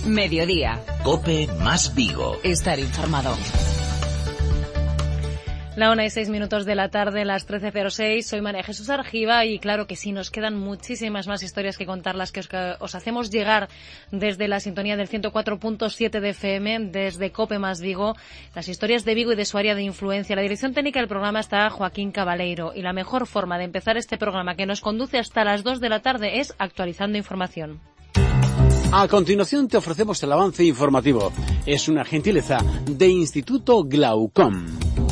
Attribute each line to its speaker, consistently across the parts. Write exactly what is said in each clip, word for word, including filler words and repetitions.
Speaker 1: Mediodía.
Speaker 2: COPE más Vigo.
Speaker 1: Estar informado.
Speaker 3: La una y seis minutos de la tarde, las trece cero seis. Soy María Jesús Argiva y claro que sí, nos quedan muchísimas más historias que contar, las que os, que os hacemos llegar desde la sintonía del ciento cuatro punto siete de F M, desde COPE más Vigo, las historias de Vigo y de su área de influencia. La dirección técnica del programa está Joaquín Cabaleiro y la mejor forma de empezar este programa, que nos conduce hasta las dos de la tarde, es actualizando información.
Speaker 4: A continuación te ofrecemos el avance informativo. Es una gentileza de Instituto Glaucom.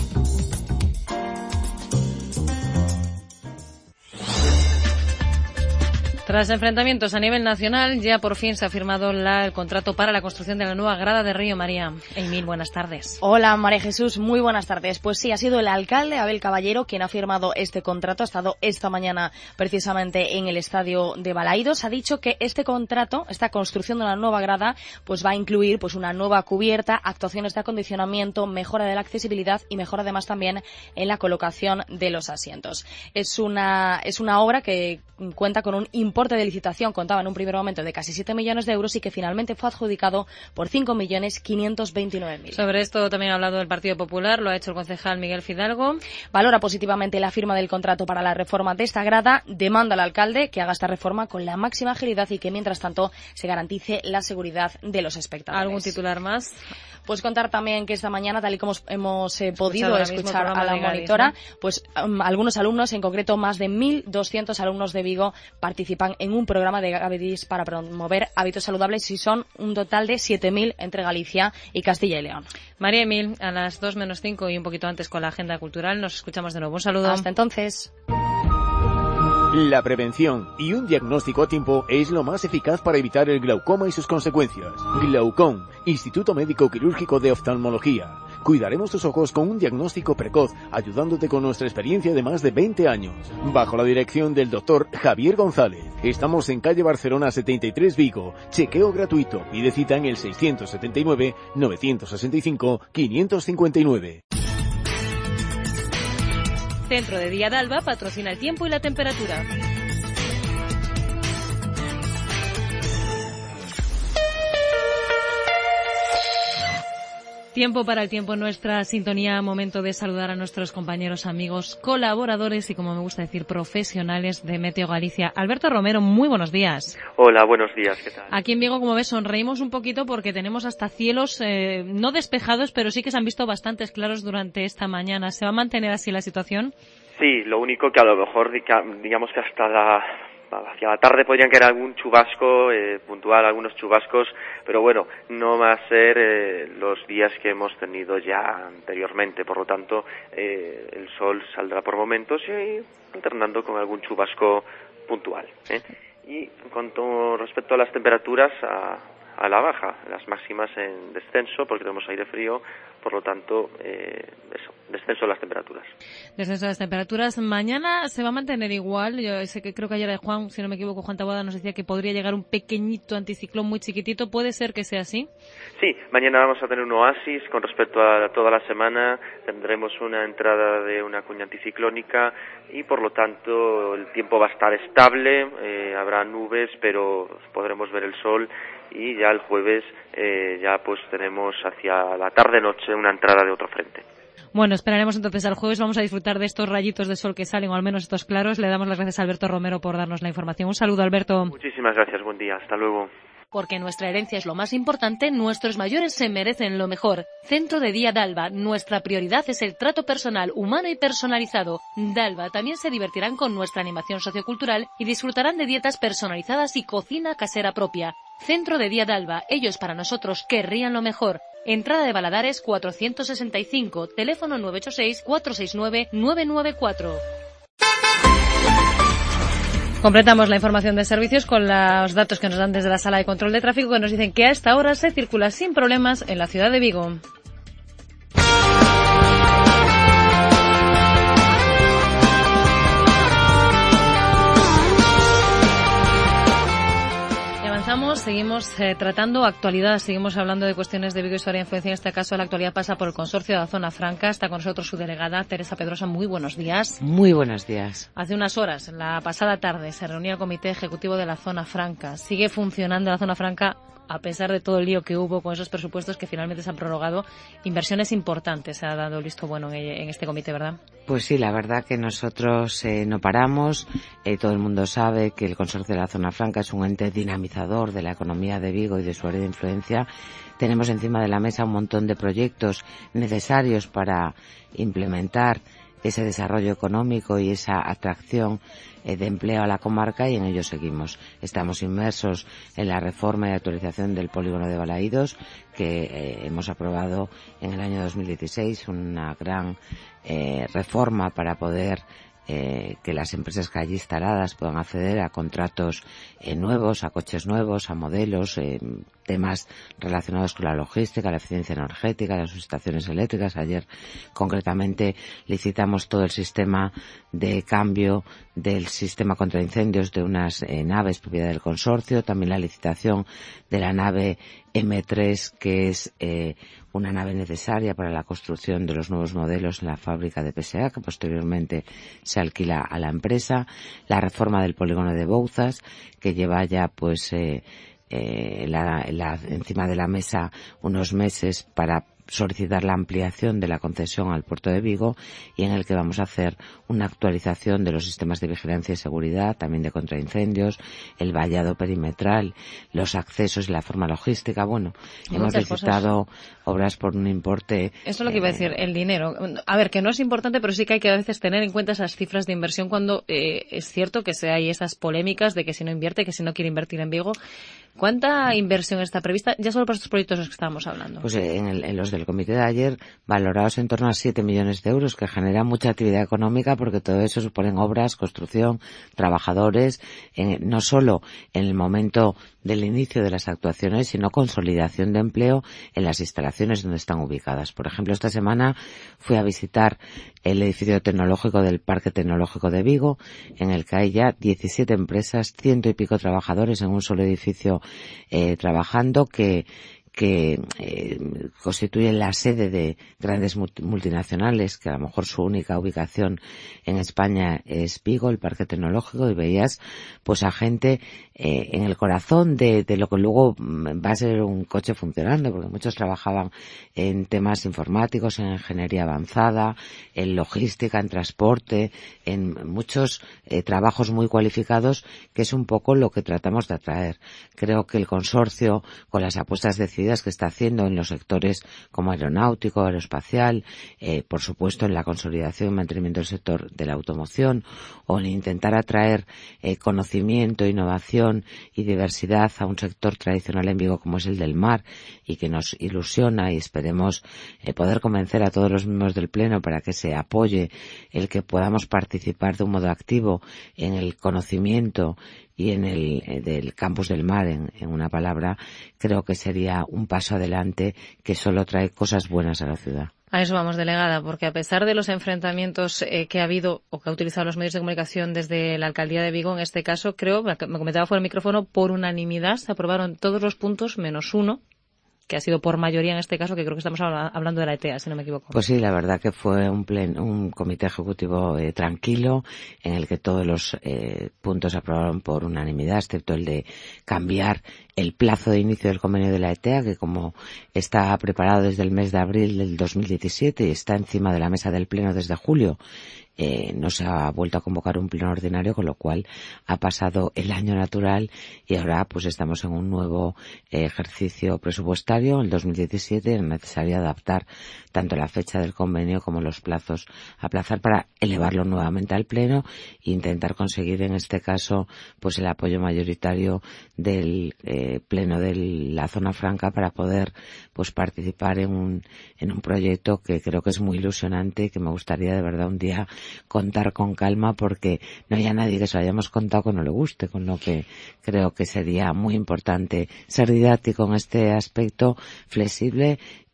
Speaker 3: Tras enfrentamientos a nivel nacional, ya por fin se ha firmado la, el contrato para la construcción de la nueva grada de Río María. Emil, buenas tardes.
Speaker 5: Hola, María Jesús, muy buenas tardes. Pues sí, ha sido el alcalde Abel Caballero quien ha firmado este contrato. Ha estado esta mañana precisamente en el estadio de Balaidos. Ha dicho que este contrato, esta construcción de una nueva grada, pues va a incluir pues una nueva cubierta, actuaciones de acondicionamiento, mejora de la accesibilidad y mejora además también en la colocación de los asientos. Es una, es una obra que cuenta con un importe de licitación, contaba en un primer momento de casi siete millones de euros y que finalmente fue adjudicado por cinco millones quinientos veintinueve mil.
Speaker 3: Sobre esto también ha hablado el Partido Popular, lo ha hecho el concejal Miguel Fidalgo.
Speaker 5: Valora positivamente la firma del contrato para la reforma de esta grada, demanda al alcalde que haga esta reforma con la máxima agilidad y que mientras tanto se garantice la seguridad de los espectadores.
Speaker 3: ¿Algún titular más?
Speaker 5: Pues contar también que esta mañana, tal y como hemos eh, podido escuchar a la monitora, pues um, algunos alumnos, en concreto más de mil doscientos alumnos de Vigo, participan en un programa de Gavedis para promover hábitos saludables y son un total de siete mil entre Galicia y Castilla y León.
Speaker 3: María Emil, a las dos menos cinco y un poquito antes con la agenda cultural, nos escuchamos de nuevo. Un saludo.
Speaker 5: Hasta entonces.
Speaker 6: La prevención y un diagnóstico a tiempo es lo más eficaz para evitar el glaucoma y sus consecuencias. Glaucom, Instituto Médico Quirúrgico de Oftalmología. Cuidaremos tus ojos con un diagnóstico precoz, ayudándote con nuestra experiencia de más de veinte años. Bajo la dirección del doctor Javier González. Estamos en calle Barcelona setenta y tres Vigo. Chequeo gratuito. Pide cita en el seiscientos setenta y nueve, novecientos sesenta y cinco, quinientos cincuenta y nueve.
Speaker 3: Centro de Día de Alba patrocina el tiempo y la temperatura. Tiempo para el tiempo en nuestra sintonía, momento de saludar a nuestros compañeros, amigos, colaboradores y, como me gusta decir, profesionales de Meteo Galicia. Alberto Romero, muy buenos días.
Speaker 7: Hola, buenos días, ¿qué tal?
Speaker 3: Aquí en Vigo, como ves, sonreímos un poquito porque tenemos hasta cielos eh, no despejados, pero sí que se han visto bastantes claros durante esta mañana. ¿Se va a mantener así la situación?
Speaker 7: Sí, lo único que a lo mejor, digamos que hasta la... hacia la tarde podrían caer algún chubasco, eh, puntual, algunos chubascos, pero bueno, no va a ser eh, los días que hemos tenido ya anteriormente, por lo tanto, eh, el sol saldrá por momentos y alternando con algún chubasco puntual, ¿eh? Y en cuanto respecto a las temperaturas, a, a la baja, las máximas en descenso, porque tenemos aire frío, por lo tanto, eh, eso, descenso de las temperaturas.
Speaker 3: Descenso de las temperaturas. Mañana se va a mantener igual. Yo sé que creo que ayer Juan, si no me equivoco, Juan Taboada nos decía que podría llegar un pequeñito anticiclón muy chiquitito. ¿Puede ser que sea así?
Speaker 7: Sí, mañana vamos a tener un oasis con respecto a toda la semana. Tendremos una entrada de una cuña anticiclónica y, por lo tanto, el tiempo va a estar estable. Eh, habrá nubes, pero podremos ver el sol. Y ya el jueves eh, ya pues tenemos hacia la tarde-noche una entrada de otro frente.
Speaker 3: Bueno, esperaremos entonces al jueves. Vamos a disfrutar de estos rayitos de sol que salen, o al menos estos claros. Le damos las gracias a Alberto Romero por darnos la información. Un saludo, Alberto.
Speaker 7: Muchísimas gracias, buen día, hasta luego.
Speaker 3: Porque nuestra herencia es lo más importante, nuestros mayores se merecen lo mejor. Centro de Día Dalva, nuestra prioridad es el trato personal, humano y personalizado. Dalva también se divertirán con nuestra animación sociocultural y disfrutarán de dietas personalizadas y cocina casera propia. Centro de Día Dalva, ellos para nosotros querrían lo mejor. Entrada de Valadares cuatrocientos sesenta y cinco, teléfono nueve ocho seis, cuatro seis nueve, nueve nueve cuatro. Completamos la información de servicios con los datos que nos dan desde la sala de control de tráfico, que nos dicen que a esta hora se circula sin problemas en la ciudad de Vigo. Avanzamos, seguimos eh, tratando actualidad, seguimos hablando de cuestiones de Vigo y su área de influencia. En este caso, la actualidad pasa por el consorcio de la Zona Franca. Está con nosotros su delegada, Teresa Pedrosa. Muy buenos días.
Speaker 8: Muy buenos días.
Speaker 3: Hace unas horas, la pasada tarde, se reunía el Comité Ejecutivo de la Zona Franca. ¿Sigue funcionando la Zona Franca a pesar de todo el lío que hubo con esos presupuestos que finalmente se han prorrogado, inversiones importantes se ha dado el visto bueno en, en este comité, ¿verdad?
Speaker 1: Pues sí, la verdad que nosotros eh, no paramos. Eh, todo el mundo sabe que el Consorcio de la Zona Franca es un ente dinamizador de la economía de Vigo y de su área de influencia. Tenemos encima de la mesa un montón de proyectos necesarios para implementar ese desarrollo económico y esa atracción eh, de empleo a la comarca, y en ello seguimos. Estamos inmersos en la reforma y actualización del polígono de Balaídos, que eh, hemos aprobado en el año dos mil dieciséis, una gran eh, reforma para poder Eh, que las empresas que allí instaladas puedan acceder a contratos eh, nuevos, a coches nuevos, a modelos, eh, temas relacionados con la logística, la eficiencia energética, las estaciones eléctricas. Ayer, concretamente, licitamos todo el sistema de cambio del sistema contra incendios de unas eh, naves propiedad del consorcio, también la licitación de la nave eme tres, que es eh, una nave necesaria para la construcción de los nuevos modelos en la fábrica de P S A, que posteriormente se alquila a la empresa, la reforma del polígono de Bouzas, que lleva ya pues eh, eh, la, la, encima de la mesa unos meses para solicitar la ampliación de la concesión al puerto de Vigo, y en el que vamos a hacer una actualización de los sistemas de vigilancia y seguridad, también de contraincendios, el vallado perimetral, los accesos y la forma logística. Bueno, hemos licitado cosas. Obras por un importe...
Speaker 3: Eso es lo que iba a decir, el dinero. A ver, que no es importante, pero sí que hay que a veces tener en cuenta esas cifras de inversión cuando eh, es cierto que hay esas polémicas de que si no invierte, que si no quiere invertir en Vigo. ¿Cuánta inversión está prevista ya solo para estos proyectos de los que estábamos hablando?
Speaker 1: Pues en, el, en los del comité de ayer, valorados en torno a siete millones de euros, que generan mucha actividad económica, porque todo eso suponen obras, construcción, trabajadores, en, no solo en el momento del inicio de las actuaciones, sino consolidación de empleo en las instalaciones donde están ubicadas. Por ejemplo, esta semana fui a visitar el edificio tecnológico del Parque Tecnológico de Vigo, en el que hay ya diecisiete empresas, ciento y pico trabajadores en un solo edificio eh, trabajando, que que eh, constituyen la sede de grandes multinacionales, que a lo mejor su única ubicación en España es Vigo, el Parque Tecnológico, y veías pues a gente eh, en el corazón de, de lo que luego va a ser un coche funcionando, porque muchos trabajaban en temas informáticos, en ingeniería avanzada, en logística, en transporte, en muchos eh, trabajos muy cualificados, que es un poco lo que tratamos de atraer. Creo que el consorcio, con las apuestas decididas que está haciendo en los sectores como aeronáutico, aeroespacial, eh, por supuesto en la consolidación y mantenimiento del sector de la automoción, o en intentar atraer eh, conocimiento, innovación y diversidad a un sector tradicional en Vigo como es el del mar, y que nos ilusiona, y esperemos eh, poder convencer a todos los miembros del Pleno para que se apoye el que podamos participar de un modo activo en el conocimiento y en el eh, del campus del mar, en, en una palabra. Creo que sería un paso adelante que solo trae cosas buenas a la ciudad.
Speaker 3: A eso vamos, delegada, porque a pesar de los enfrentamientos eh, que ha habido o que ha utilizado los medios de comunicación desde la alcaldía de Vigo, en este caso, creo, me comentaba fuera del micrófono, por unanimidad se aprobaron todos los puntos menos uno, que ha sido por mayoría en este caso, que creo que estamos hablando de la E T E A, si no me equivoco.
Speaker 1: Pues sí, la verdad que fue un plen, un comité ejecutivo eh, tranquilo, en el que todos los eh, puntos se aprobaron por unanimidad, excepto el de cambiar el plazo de inicio del convenio de la E T E A, que como está preparado desde el mes de abril del dos mil diecisiete y está encima de la mesa del Pleno desde julio, Eh, no se ha vuelto a convocar un pleno ordinario, con lo cual ha pasado el año natural y ahora pues estamos en un nuevo eh, ejercicio presupuestario, el dos mil diecisiete, es necesario adaptar tanto la fecha del convenio como los plazos a aplazar para elevarlo nuevamente al pleno e intentar conseguir en este caso pues el apoyo mayoritario del eh, pleno de la zona franca para poder pues participar en un en un proyecto que creo que es muy ilusionante y que me gustaría de verdad un día contar con calma, porque no haya nadie que se lo hayamos contado que no le guste, con lo que creo que sería muy importante ser didáctico en este aspecto, flexible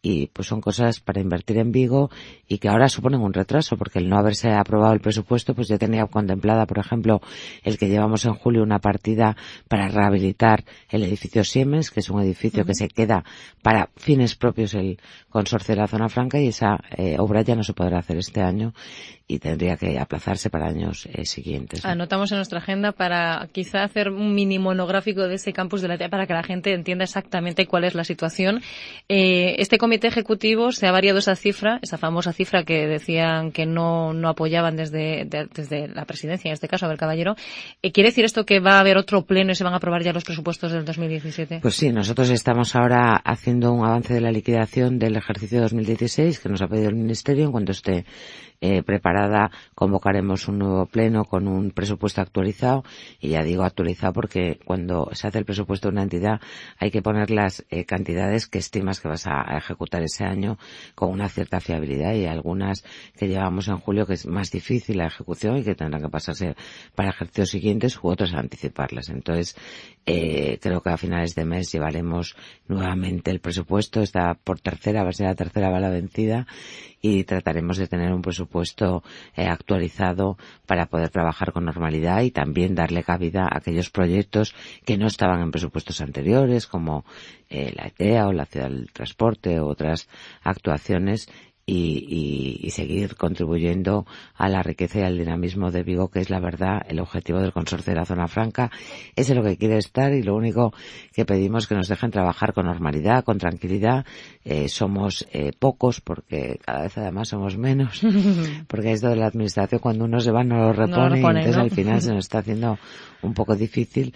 Speaker 1: y pues son cosas para invertir en Vigo y que ahora suponen un retraso, porque el no haberse aprobado el presupuesto, pues ya tenía contemplada, por ejemplo, el que llevamos en julio una partida para rehabilitar el edificio Siemens, que es un edificio uh-huh. que se queda para fines propios el consorcio de la Zona Franca, y esa eh, obra ya no se podrá hacer este año y tendría que aplazarse para años eh, siguientes, ¿no?
Speaker 8: Anotamos en nuestra agenda para quizá hacer un mini monográfico de ese campus de la E T A para que la gente entienda exactamente cuál es la situación. Eh, este comité ejecutivo se ha variado esa cifra, esa famosa cifra que decían que no, no apoyaban desde, de, desde la presidencia, en este caso, Abel Caballero. Eh, ¿Quiere decir esto que va a haber otro pleno y se van a aprobar ya los presupuestos del dos mil diecisiete?
Speaker 1: Pues sí, nosotros estamos ahora haciendo un avance de la liquidación del ejercicio dos mil dieciséis que nos ha pedido el Ministerio. En cuanto esté Eh, preparada, convocaremos un nuevo pleno con un presupuesto actualizado, y ya digo actualizado porque cuando se hace el presupuesto de una entidad hay que poner las eh, cantidades que estimas que vas a, a ejecutar ese año con una cierta fiabilidad, y algunas que llevamos en julio que es más difícil la ejecución y que tendrán que pasarse para ejercicios siguientes, u otras a anticiparlas. Entonces eh, creo que a finales de mes llevaremos nuevamente el presupuesto, está por tercera, va a ser la tercera bala vencida, y trataremos de tener un presupuesto eh, actualizado para poder trabajar con normalidad y también darle cabida a aquellos proyectos que no estaban en presupuestos anteriores, como eh, la E T A o la Ciudad del Transporte u otras actuaciones, y, y, y seguir contribuyendo a la riqueza y al dinamismo de Vigo, que es la verdad el objetivo del Consorcio de la Zona Franca. Ese es lo que quiere estar, y lo único que pedimos es que nos dejen trabajar con normalidad, con tranquilidad. Eh, somos eh, pocos, porque cada vez además somos menos, porque esto de la administración cuando uno se va no lo repone, no lo repone, y entonces, ¿no?, al final se nos está haciendo un poco difícil,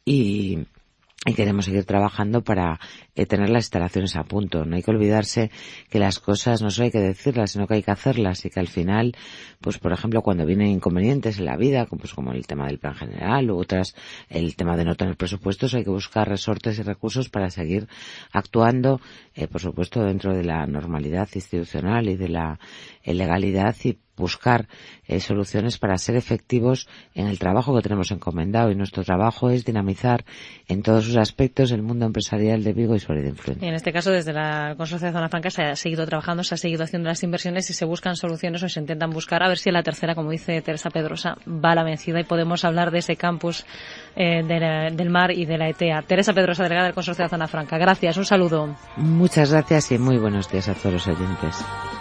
Speaker 1: y y queremos seguir trabajando para eh, tener las instalaciones a punto. No hay que olvidarse que las cosas no solo hay que decirlas, sino que hay que hacerlas, y que al final, pues por ejemplo, cuando vienen inconvenientes en la vida, pues como el tema del plan general u otras, el tema de no tener presupuestos, hay que buscar resortes y recursos para seguir actuando, eh, por supuesto, dentro de la normalidad institucional y de la eh, legalidad, y buscar eh, soluciones para ser efectivos en el trabajo que tenemos encomendado. Y nuestro trabajo es dinamizar en todos sus aspectos el mundo empresarial de Vigo y su área de influencia.
Speaker 8: Y en este caso, desde la Consorcio de Zona Franca se ha seguido trabajando, se ha seguido haciendo las inversiones y se buscan soluciones, o se intentan buscar, a ver si en la tercera, como dice Teresa Pedrosa, va a la vencida y podemos hablar de ese campus eh, de la, del mar y de la E T A. Teresa Pedrosa, delegada del Consorcio de Zona Franca. Gracias, un saludo.
Speaker 1: Muchas gracias y muy buenos días a todos los oyentes.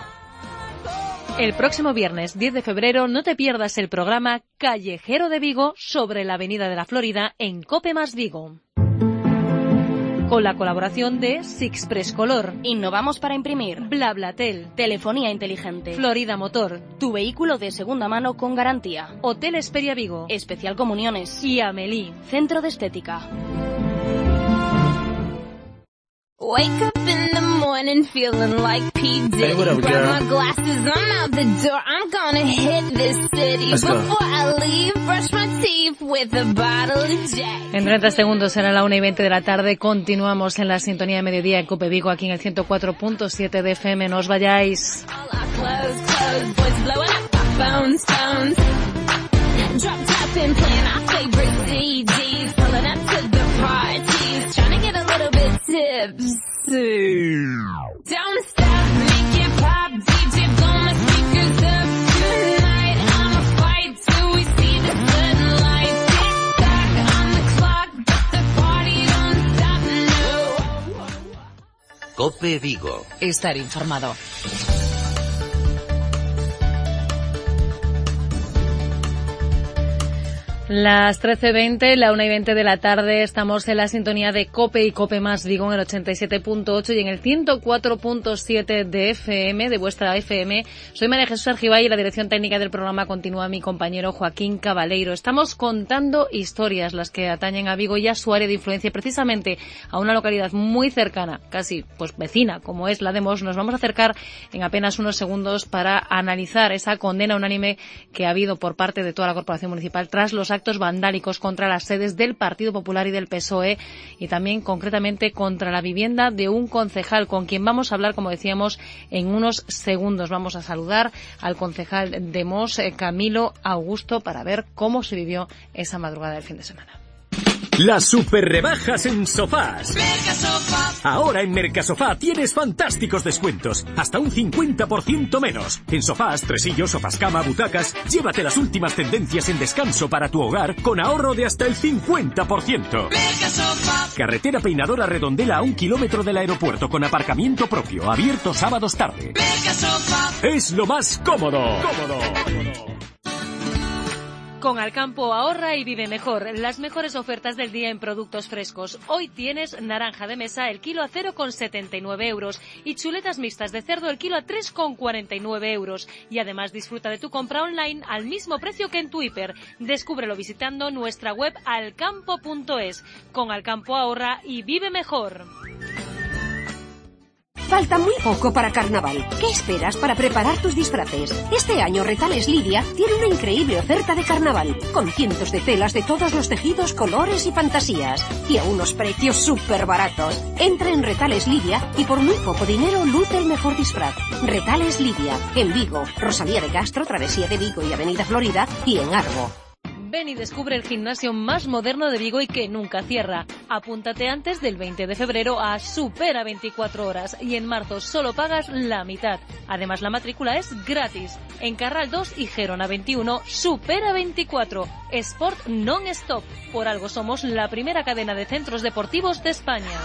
Speaker 3: El próximo viernes diez de febrero no te pierdas el programa Callejero de Vigo sobre la Avenida de la Florida en COPE más Vigo. Con la colaboración de Sixpress Color,
Speaker 5: Innovamos para imprimir,
Speaker 3: BlaBlaTel,
Speaker 5: Telefonía inteligente,
Speaker 3: Florida Motor,
Speaker 5: tu vehículo de segunda mano con garantía,
Speaker 3: Hotel Esperia Vigo,
Speaker 5: Especial Comuniones
Speaker 3: y Amelie,
Speaker 5: Centro de Estética.
Speaker 9: Wake up in the morning feeling like P. Diddy.
Speaker 10: Hey, what up,
Speaker 9: Grab
Speaker 10: girl?
Speaker 9: my glasses, I'm out the door. I'm gonna hit this city.
Speaker 10: Let's go.
Speaker 9: Before I leave, brush my teeth with a bottle of Jack.
Speaker 8: En treinta segundos será la una y veinte de la tarde. Continuamos en la sintonía de mediodía de COPE Vigo, aquí en el ciento cuatro punto siete de F M. No os vayáis.
Speaker 9: All our clothes, clothes, boys blowing up our phones, phones. Drop top and playing our favorite C Ds. Pulling up to the parties, trying to get a little bit tipsy. Don't stop, make it pop, D J blow my speakers up tonight. I'ma fight till we see the sunlight. Tick tock on the clock, but the party don't stop, no.
Speaker 2: COPE Vigo.
Speaker 11: Estar informado.
Speaker 8: Las trece veinte, la una y veinte de la tarde, estamos en la sintonía de COPE y COPE más Vigo en el ochenta y siete punto ocho y en el ciento cuatro punto siete de F M, de vuestra F M. Soy María Jesús Argibay y la dirección técnica del programa continúa mi compañero Joaquín Cabaleiro. Estamos contando historias, las que atañen a Vigo y a su área de influencia, precisamente a una localidad muy cercana, casi pues vecina, como es la de Mos. Nos vamos a acercar en apenas unos segundos para analizar esa condena unánime que ha habido por parte de toda la Corporación Municipal tras los actos vandálicos contra las sedes del Partido Popular y del P S O E, y también concretamente contra la vivienda de un concejal, con quien vamos a hablar, como decíamos, en unos segundos. Vamos a saludar al concejal de Mos, Camilo Augusto, para ver cómo se vivió esa madrugada del fin de semana.
Speaker 10: Las super rebajas en sofás. Ahora en Mercasofá tienes fantásticos descuentos, hasta un cincuenta por ciento menos. En sofás, tresillos, sofás cama, butacas, llévate las últimas tendencias en descanso para tu hogar con ahorro de hasta el cincuenta por ciento. Carretera Peinadora Redondela a un kilómetro del aeropuerto con aparcamiento propio, abierto sábados tarde. Es lo más cómodo. Cómodo.
Speaker 3: Con Alcampo ahorra y vive mejor. Las mejores ofertas del día en productos frescos. Hoy tienes naranja de mesa el kilo a cero coma setenta y nueve euros y chuletas mixtas de cerdo el kilo a tres coma cuarenta y nueve euros. Y además disfruta de tu compra online al mismo precio que en tu hiper. Descúbrelo visitando nuestra web alcampo punto es. Con Alcampo ahorra y vive mejor.
Speaker 11: Falta muy poco para Carnaval. ¿Qué esperas para preparar tus disfraces? Este año Retales Lidia tiene una increíble oferta de Carnaval, con cientos de telas de todos los tejidos, colores y fantasías, y a unos precios súper baratos. Entra en Retales Lidia y por muy poco dinero luce el mejor disfraz. Retales Lidia, en Vigo, Rosalía de Castro, Travesía de Vigo y Avenida Florida, y en Arbo.
Speaker 3: Ven y descubre el gimnasio más moderno de Vigo y que nunca cierra. Apúntate antes del veinte de febrero a Supera veinticuatro horas y en marzo solo pagas la mitad. Además la matrícula es gratis. En Carral dos y Gerona veintiuno, Supera veinticuatro. Sport non-stop. Por algo somos la primera cadena de centros deportivos de España.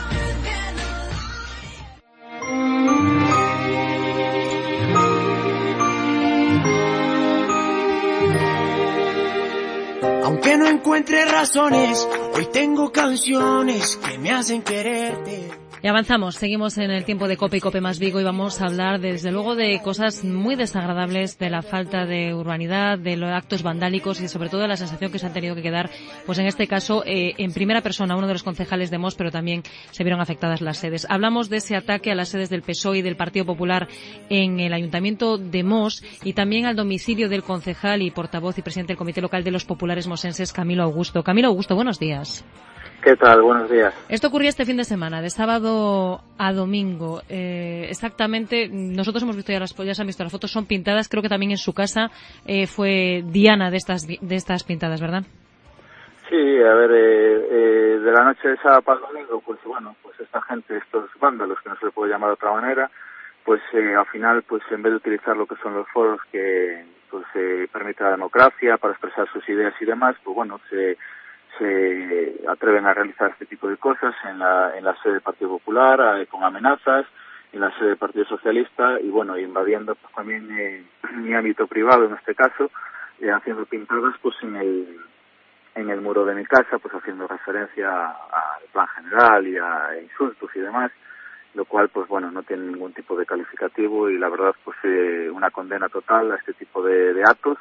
Speaker 12: Aunque no encuentre razones, hoy tengo canciones que me hacen quererte.
Speaker 8: Y avanzamos, seguimos en el tiempo de Cope y Cope más Vigo y vamos a hablar desde luego de cosas muy desagradables, de la falta de urbanidad, de los actos vandálicos y sobre todo de la sensación que se han tenido que quedar, pues en este caso, eh, en primera persona, uno de los concejales de Mos, pero también se vieron afectadas las sedes. Hablamos de ese ataque a las sedes del P S O E y del Partido Popular en el Ayuntamiento de Mos y también al domicilio del concejal y portavoz y presidente del Comité Local de los Populares mosenses, Camilo Augusto. Camilo Augusto, buenos días.
Speaker 13: ¿Qué tal? Buenos días.
Speaker 8: Esto ocurrió este fin de semana, de sábado a domingo. Eh, exactamente, nosotros hemos visto ya las, ya se han visto las fotos, son pintadas. Creo que también en su casa eh, fue Diana de estas de estas pintadas, ¿verdad?
Speaker 13: Sí, a ver, eh, eh, de la noche de sábado para el domingo, pues bueno, pues esta gente, estos vándalos, que no se le puede llamar de otra manera, pues eh, al final, pues en vez de utilizar lo que son los foros que pues eh, permite la democracia para expresar sus ideas y demás, pues bueno, se se atreven a realizar este tipo de cosas en la en la sede del Partido Popular, eh, con amenazas, en la sede del Partido Socialista y bueno, invadiendo pues también eh, mi ámbito privado en este caso, eh, haciendo pintadas pues en el en el muro de mi casa, pues haciendo referencia al plan general y a insultos y demás, lo cual pues bueno, no tiene ningún tipo de calificativo y la verdad pues eh, una condena total a este tipo de, de actos.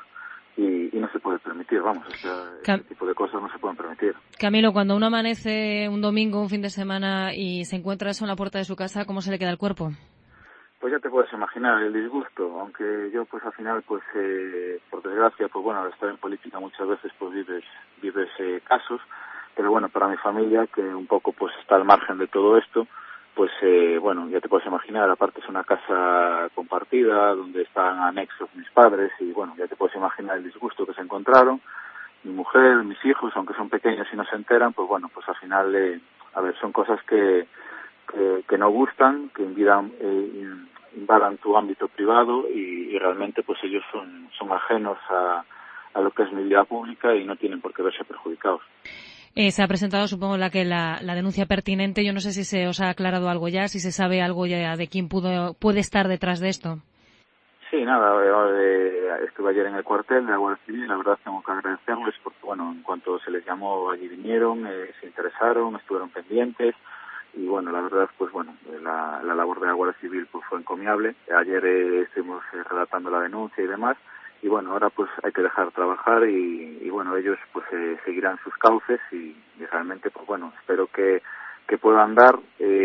Speaker 13: Y, y no se puede permitir, vamos, este, este tipo de cosas no se pueden permitir.
Speaker 8: Camilo, cuando uno amanece un domingo, un fin de semana y se encuentra eso en la puerta de su casa, ¿cómo se le queda el cuerpo?
Speaker 13: Pues ya te puedes imaginar el disgusto, aunque yo pues al final pues eh, por desgracia pues bueno, al estar en política muchas veces pues vives vives eh, casos, pero bueno, para mi familia que un poco pues está al margen de todo esto, pues eh, bueno, ya te puedes imaginar, aparte es una casa compartida donde están anexos mis padres y bueno, ya te puedes imaginar el disgusto que se encontraron, mi mujer, mis hijos, aunque son pequeños y no se enteran, pues bueno, pues al final, eh, a ver, son cosas que, que, que no gustan, que invadan, eh, invadan tu ámbito privado y, y realmente pues ellos son, son ajenos a, a lo que es mi vida pública y no tienen por qué verse perjudicados.
Speaker 8: Eh, se ha presentado, supongo, la que la, la denuncia pertinente. Yo no sé si se os ha aclarado algo ya, si se sabe algo ya de quién pudo, puede estar detrás de esto.
Speaker 13: Sí, nada, eh, estuve ayer en el cuartel de la Guardia Civil, la verdad tengo que agradecerles porque, bueno, en cuanto se les llamó, allí vinieron, eh, se interesaron, estuvieron pendientes y, bueno, la verdad, pues, bueno, la, la labor de la Guardia Civil pues fue encomiable. Ayer eh, estuvimos eh, redactando la denuncia y demás. Y bueno, ahora pues hay que dejar trabajar y, y bueno, ellos pues eh, seguirán sus cauces y, y realmente pues bueno, espero que, que puedan dar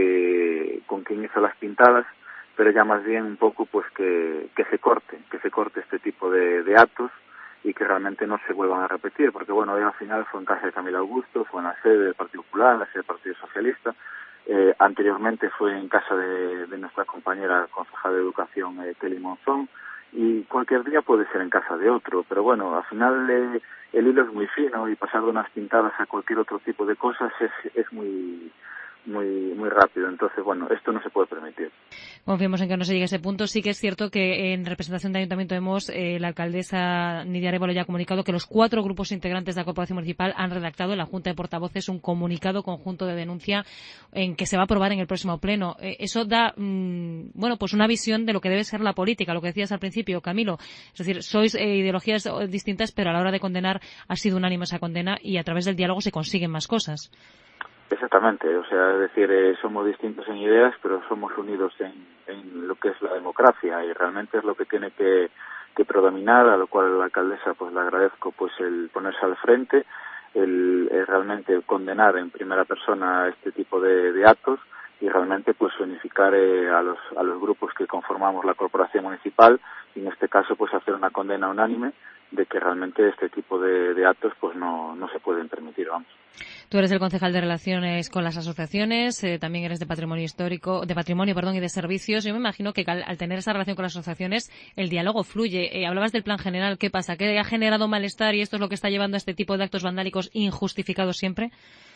Speaker 13: eh, con quien hizo las pintadas, pero ya más bien un poco pues que, que se corte, que se corte este tipo de, de actos y que realmente no se vuelvan a repetir, porque bueno, hoy al final fue en casa de Camilo Augusto, fue en la sede del Partido Popular, en la sede del Partido Socialista, eh, anteriormente fue en casa de, de nuestra compañera concejal de Educación, eh, Kelly Monzón, y cualquier día puede ser en casa de otro, pero bueno, al final eh, el hilo es muy fino y pasar de unas pintadas a cualquier otro tipo de cosas es, es muy muy muy rápido. Entonces, bueno, esto no se puede permitir.
Speaker 8: Confiemos en que no se llegue a ese punto. Sí que es cierto que en representación de Ayuntamiento de Mos, eh, la alcaldesa Nidia Arévalo ya ha comunicado que los cuatro grupos integrantes de la Corporación Municipal han redactado en la Junta de Portavoces un comunicado conjunto de denuncia en que se va a aprobar en el próximo pleno. Eh, eso da, mmm, bueno, pues una visión de lo que debe ser la política, lo que decías al principio, Camilo. Es decir, sois eh, ideologías distintas, pero a la hora de condenar ha sido unánime esa condena y a través del diálogo se consiguen más cosas.
Speaker 13: Exactamente, o sea, es decir, eh, somos distintos en ideas, pero somos unidos en, en lo que es la democracia y realmente es lo que tiene que, que predominar, a lo cual a la alcaldesa pues le agradezco pues el ponerse al frente, el, el realmente condenar en primera persona este tipo de, de actos y realmente pues unificar eh, a los a los grupos que conformamos la corporación municipal y en este caso pues hacer una condena unánime de que realmente este tipo de, de actos pues no no se pueden permitir, vamos.
Speaker 8: Tú eres el concejal de Relaciones con las asociaciones, eh, también eres de Patrimonio Histórico, de Patrimonio, perdón, y de Servicios. Yo me imagino que al, al tener esa relación con las asociaciones, el diálogo fluye. Eh, hablabas del plan general, ¿qué pasa? ¿Que ha generado malestar y esto es lo que está llevando a este tipo de actos vandálicos injustificados siempre?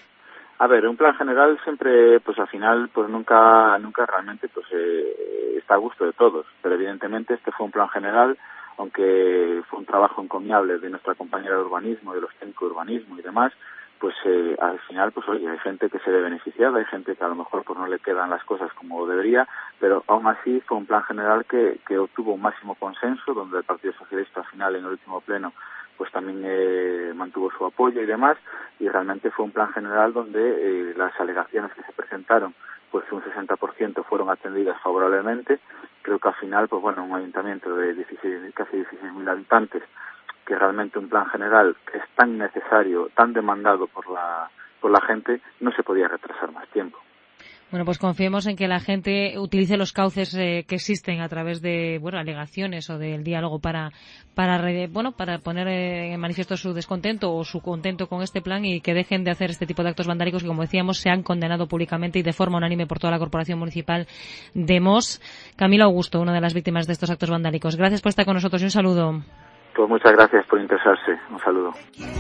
Speaker 13: A ver, un plan general siempre, pues al final, pues nunca, nunca realmente, pues eh, está a gusto de todos. Pero evidentemente este fue un plan general, aunque fue un trabajo encomiable de nuestra compañera de urbanismo, de los técnicos de urbanismo y demás. Pues eh, al final, pues oye, hay gente que se ve beneficiada, hay gente que a lo mejor pues no le quedan las cosas como debería, pero aún así fue un plan general que, que obtuvo un máximo consenso, donde el Partido Socialista al final en el último pleno pues también eh, mantuvo su apoyo y demás, y realmente fue un plan general donde eh, las alegaciones que se presentaron, pues un sesenta por ciento fueron atendidas favorablemente. Creo que al final, pues bueno, un ayuntamiento de dieciséis, casi dieciséis mil habitantes, que realmente un plan general que es tan necesario, tan demandado por la por la gente, no se podía retrasar más tiempo.
Speaker 8: Bueno, pues confiemos en que la gente utilice los cauces eh, que existen a través de, bueno, alegaciones o del diálogo para, para, bueno, para poner eh, en manifiesto su descontento o su contento con este plan y que dejen de hacer este tipo de actos vandálicos que, como decíamos, se han condenado públicamente y de forma unánime por toda la Corporación Municipal de Mos. Camilo Augusto, una de las víctimas de estos actos vandálicos. Gracias por estar con nosotros y un saludo.
Speaker 13: Pues muchas gracias por interesarse. Un saludo.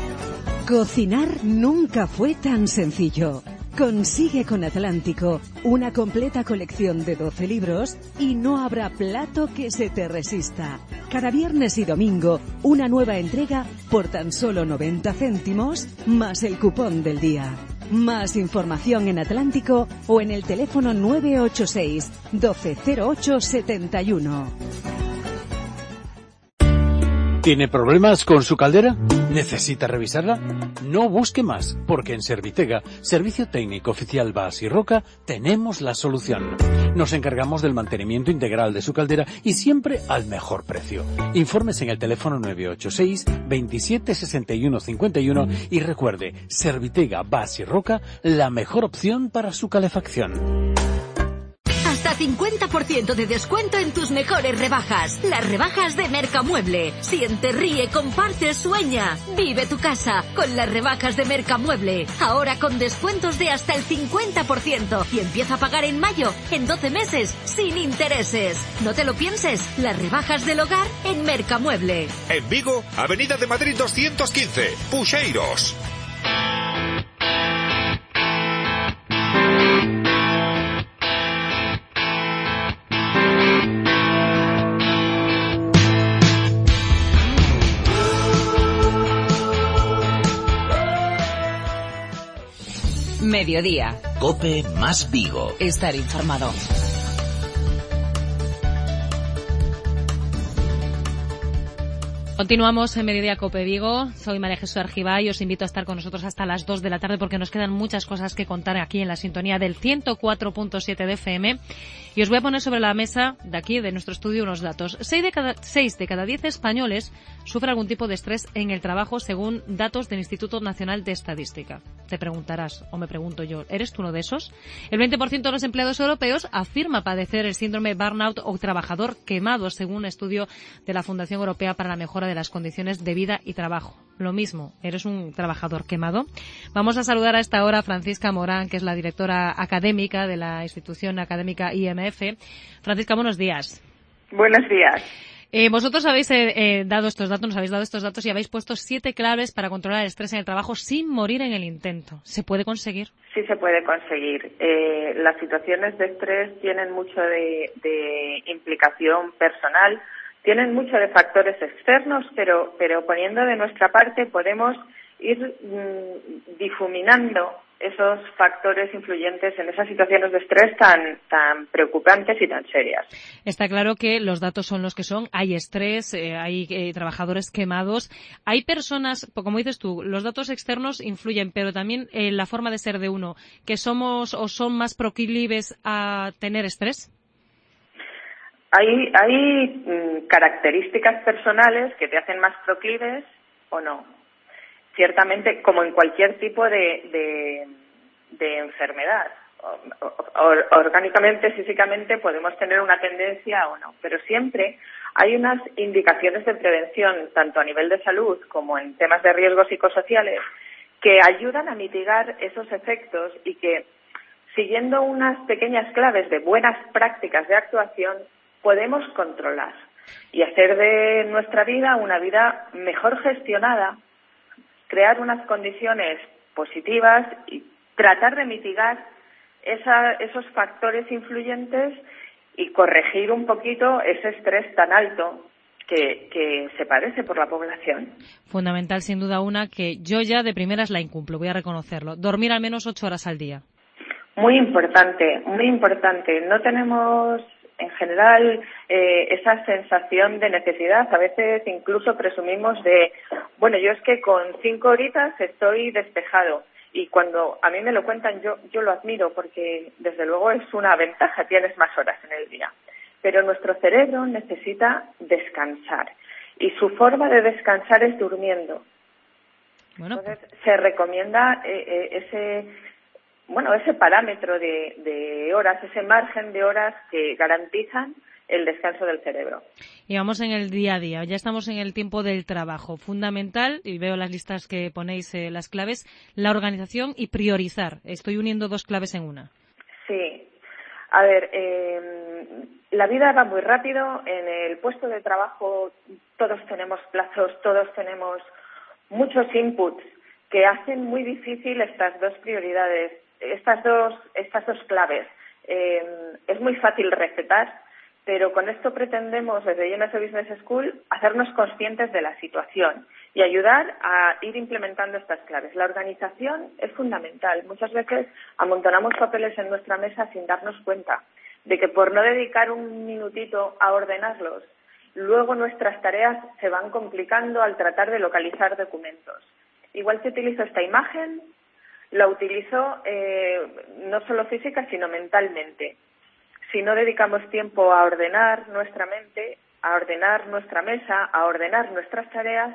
Speaker 14: Cocinar nunca fue tan sencillo. Consigue con Atlántico una completa colección de doce libros y no habrá plato que se te resista. Cada viernes y domingo, una nueva entrega por tan solo noventa céntimos más el cupón del día. Más información en Atlántico o en el teléfono nueve ocho seis, doce cero ocho setenta y uno.
Speaker 4: ¿Tiene problemas con su caldera? ¿Necesita revisarla? No busque más, porque en Servitega, Servicio Técnico Oficial Bas y Roca, tenemos la solución. Nos encargamos del mantenimiento integral de su caldera y siempre al mejor precio. Informes en el teléfono nueve ocho seis, veintisiete sesenta y uno cincuenta y uno y recuerde, Servitega Bas y Roca, la mejor opción para su calefacción.
Speaker 15: Hasta cincuenta por ciento de descuento en tus mejores rebajas. Las rebajas de Mercamueble. Siente, ríe, comparte, sueña. Vive tu casa con las rebajas de Mercamueble. Ahora con descuentos de hasta el cincuenta por ciento. Y empieza a pagar en mayo, en doce meses, sin intereses. No te lo pienses. Las rebajas del hogar en Mercamueble.
Speaker 16: En Vigo, Avenida de Madrid doscientos quince, Puxeiros.
Speaker 17: Mediodía.
Speaker 2: COPE más Vigo.
Speaker 17: Estar informado.
Speaker 8: Continuamos en Mediodía COPE Vigo. Soy María Jesús Argibay y os invito a estar con nosotros hasta las dos de la tarde porque nos quedan muchas cosas que contar aquí en la sintonía del ciento cuatro punto siete de F M. Y os voy a poner sobre la mesa de aquí, de nuestro estudio, unos datos. Seis de cada, seis de cada diez españoles sufren algún tipo de estrés en el trabajo según datos del Instituto Nacional de Estadística. Te preguntarás, o me pregunto yo, ¿eres tú uno de esos? El veinte por ciento de los empleados europeos afirma padecer el síndrome burnout o trabajador quemado, según un estudio de la Fundación Europea para la Mejora de las Condiciones de Vida y Trabajo. Lo mismo, ¿eres un trabajador quemado? Vamos a saludar a esta hora a Francisca Morán, que es la directora académica de la institución académica I M F. Francisca, buenos días.
Speaker 18: Buenos días.
Speaker 8: Eh, vosotros habéis eh, eh, dado estos datos, nos habéis dado estos datos y habéis puesto siete claves para controlar el estrés en el trabajo sin morir en el intento. ¿Se puede conseguir?
Speaker 17: Sí se puede conseguir. Eh, las situaciones de estrés tienen mucho de, de implicación personal, tienen mucho de factores externos, pero, pero poniendo de nuestra parte podemos ir mmm, difuminando esos factores influyentes en esas situaciones de estrés tan tan preocupantes y tan serias.
Speaker 8: Está claro que los datos son los que son, hay estrés, eh, hay eh, trabajadores quemados, hay personas, como dices tú, los datos externos influyen, pero también eh, la forma de ser de uno, que somos o son más proclives a tener estrés.
Speaker 17: Hay, hay mm, características personales que te hacen más proclives o no. Ciertamente, como en cualquier tipo de, de, de enfermedad. Or, orgánicamente, físicamente, podemos tener una tendencia o no, pero siempre hay unas indicaciones de prevención, tanto a nivel de salud como en temas de riesgos psicosociales, que ayudan a mitigar esos efectos y que, siguiendo unas pequeñas claves de buenas prácticas de actuación, podemos controlar y hacer de nuestra vida una vida mejor gestionada, crear unas condiciones positivas y tratar de mitigar esa, esos factores influyentes y corregir un poquito ese estrés tan alto que, que se padece por la población.
Speaker 8: Fundamental, sin duda una, que yo ya de primeras la incumplo, voy a reconocerlo. Dormir al menos ocho horas al día.
Speaker 17: Muy importante, muy importante. No tenemos en general eh, esa sensación de necesidad. A veces incluso presumimos de, bueno, yo es que con cinco horitas estoy despejado. Y cuando a mí me lo cuentan, yo, yo lo admiro porque desde luego es una ventaja, tienes más horas en el día. Pero nuestro cerebro necesita descansar y su forma de descansar es durmiendo. Bueno, Entonces se recomienda eh, eh, ese... bueno, ese parámetro de, de horas, ese margen de horas que garantizan el descanso del cerebro.
Speaker 8: Y vamos en el día a día, ya estamos en el tiempo del trabajo. Fundamental, y veo las listas que ponéis, eh, las claves, la organización y priorizar. Estoy uniendo dos claves en una.
Speaker 17: Sí. A ver, eh, la vida va muy rápido. En el puesto de trabajo todos tenemos plazos, todos tenemos muchos inputs que hacen muy difícil estas dos prioridades. Estas dos, estas dos claves. Eh, es muy fácil recetar, pero con esto pretendemos desde I M S Business School hacernos conscientes de la situación y ayudar a ir implementando estas claves. La organización es fundamental. Muchas veces amontonamos papeles en nuestra mesa sin darnos cuenta de que por no dedicar un minutito a ordenarlos, luego nuestras tareas se van complicando al tratar de localizar documentos. Igual que utilizo esta imagen, la utilizo eh, no solo física, sino mentalmente. Si no dedicamos tiempo a ordenar nuestra mente, a ordenar nuestra mesa, a ordenar nuestras tareas,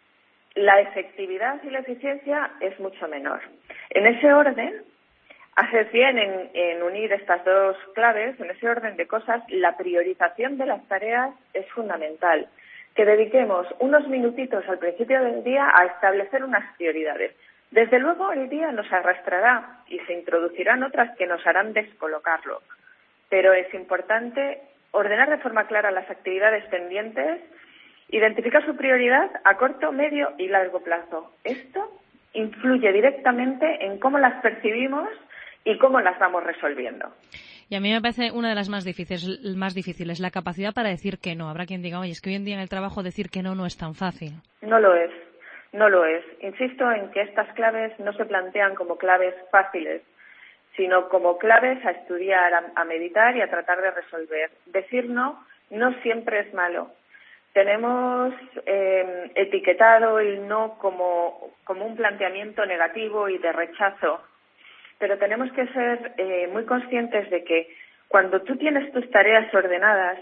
Speaker 17: la efectividad y la eficiencia es mucho menor. En ese orden, haces bien en, en unir estas dos claves, en ese orden de cosas, la priorización de las tareas es fundamental. Que dediquemos unos minutitos al principio del día a establecer unas prioridades. Desde luego el día nos arrastrará y se introducirán otras que nos harán descolocarlo, pero es importante ordenar de forma clara las actividades pendientes, identificar su prioridad a corto, medio y largo plazo. Esto influye directamente en cómo las percibimos y cómo las vamos resolviendo.
Speaker 8: Y a mí me parece una de las más difíciles, más difíciles, la capacidad para decir que no. Habrá quien diga, oye, es que hoy en día en el trabajo decir que no no es tan fácil.
Speaker 17: No lo es. No lo es. Insisto en que estas claves no se plantean como claves fáciles, sino como claves a estudiar, a, a meditar y a tratar de resolver. Decir no no siempre es malo. Tenemos eh, etiquetado el no como, como un planteamiento negativo y de rechazo, pero tenemos que ser eh, muy conscientes de que cuando tú tienes tus tareas ordenadas,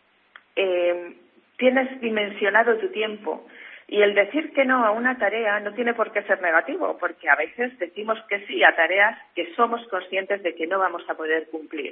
Speaker 17: eh, tienes dimensionado tu tiempo. Y el decir que no a una tarea no tiene por qué ser negativo, porque a veces decimos que sí a tareas que somos conscientes de que no vamos a poder cumplir.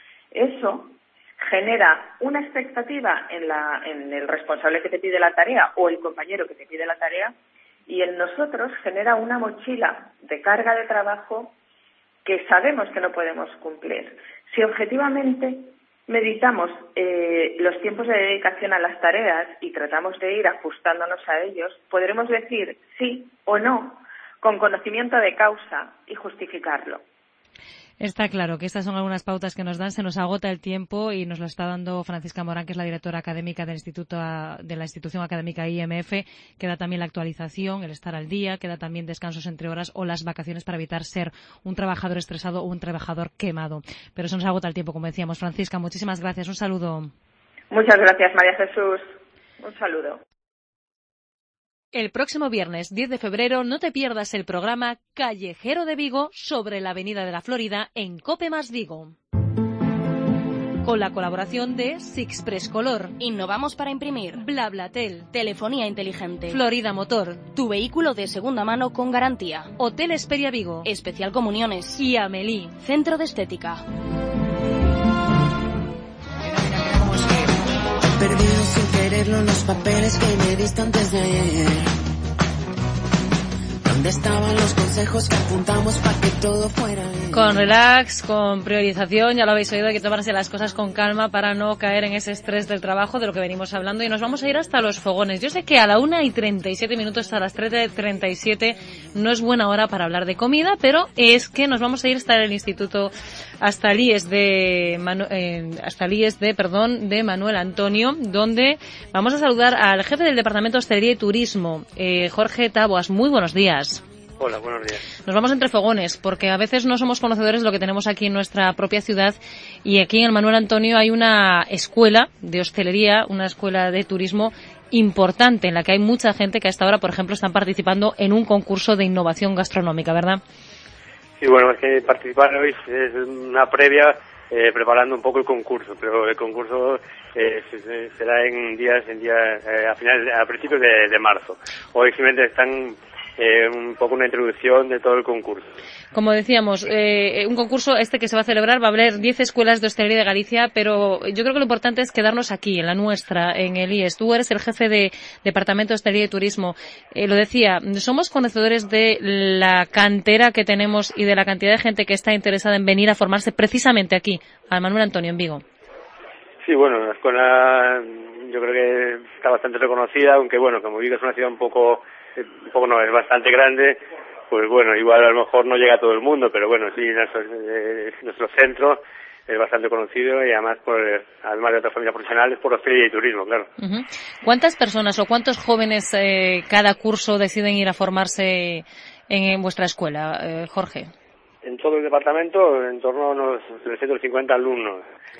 Speaker 17: Eso genera una expectativa en, la, en el responsable que te pide la tarea o el compañero que te pide la tarea, y en nosotros genera una mochila de carga de trabajo que sabemos que no podemos cumplir. Si objetivamente meditamos eh, los tiempos de dedicación a las tareas y tratamos de ir ajustándonos a ellos, podremos decir sí o no con conocimiento de causa y justificarlo.
Speaker 8: Está claro que estas son algunas pautas que nos dan. Se nos agota el tiempo y nos lo está dando Francisca Morán, que es la directora académica del Instituto de la institución académica I M F. Queda también la actualización, el estar al día, queda también descansos entre horas o las vacaciones para evitar ser un trabajador estresado o un trabajador quemado. Pero se nos agota el tiempo, como decíamos. Francisca, muchísimas gracias. Un saludo.
Speaker 17: Muchas gracias, María Jesús. Un saludo.
Speaker 3: El próximo viernes diez de febrero no te pierdas el programa Callejero de Vigo sobre la Avenida de la Florida en COPE más Vigo. Con la colaboración de Sixpress Color,
Speaker 5: Innovamos para imprimir,
Speaker 3: BlaBlaTel,
Speaker 5: Telefonía inteligente,
Speaker 3: Florida Motor,
Speaker 5: tu vehículo de segunda mano con garantía,
Speaker 3: Hotel Esperia Vigo,
Speaker 5: Especial Comuniones
Speaker 3: y Amelie,
Speaker 5: Centro de Estética.
Speaker 12: Perdido sin quererlo los papeles que me diste antes de ayer. ¿Dónde estaban los consejos que apuntamos para que todo fuera bien?
Speaker 8: Con relax, con priorización, ya lo habéis oído, hay que tomarse las cosas con calma para no caer en ese estrés del trabajo de lo que venimos hablando, y nos vamos a ir hasta los fogones. Yo sé que a la una y treinta y siete minutos, hasta las tres y treinta y siete, no es buena hora para hablar de comida, pero es que nos vamos a ir hasta el Instituto, hasta el I E S de, Manu, eh, hasta el I E S de, perdón, de Manuel Antonio, donde vamos a saludar al jefe del Departamento de Hostelería y Turismo, eh, Jorge Taboas. Muy buenos días.
Speaker 18: Hola, buenos días.
Speaker 8: Nos vamos entre fogones, porque a veces no somos conocedores de lo que tenemos aquí en nuestra propia ciudad, y aquí en el Manuel Antonio hay una escuela de hostelería, una escuela de turismo importante, en la que hay mucha gente que a esta hora, por ejemplo, están participando en un concurso de innovación gastronómica, ¿verdad?
Speaker 18: Sí, bueno, es que participar hoy es una previa eh, preparando un poco el concurso, pero el concurso eh, será en días, en días eh, a finales, a principios de, de marzo. Hoy simplemente están Eh, un poco una introducción de todo el concurso.
Speaker 8: Como decíamos, eh, un concurso este que se va a celebrar, va a haber diez escuelas de hostelería de Galicia, pero yo creo que lo importante es quedarnos aquí, en la nuestra, en el I E S. Tú eres el jefe de Departamento de Hostelería y Turismo. Eh, lo decía, somos conocedores de la cantera que tenemos y de la cantidad de gente que está interesada en venir a formarse precisamente aquí, al Manuel Antonio, en Vigo.
Speaker 18: Sí, bueno, la escuela yo creo que está bastante reconocida, aunque bueno, como Vigo es una ciudad un poco un poco no, es bastante grande, pues bueno, igual a lo mejor no llega a todo el mundo, pero bueno, sí, nuestro, eh, nuestro centro es bastante conocido y además, por, además de otras familias profesionales, por hostelería y turismo, claro.
Speaker 8: Uh-huh. ¿Cuántas personas o cuántos jóvenes eh, cada curso deciden ir a formarse en, en vuestra escuela, eh, Jorge?
Speaker 18: En todo el departamento, en torno a unos trescientos cincuenta alumnos,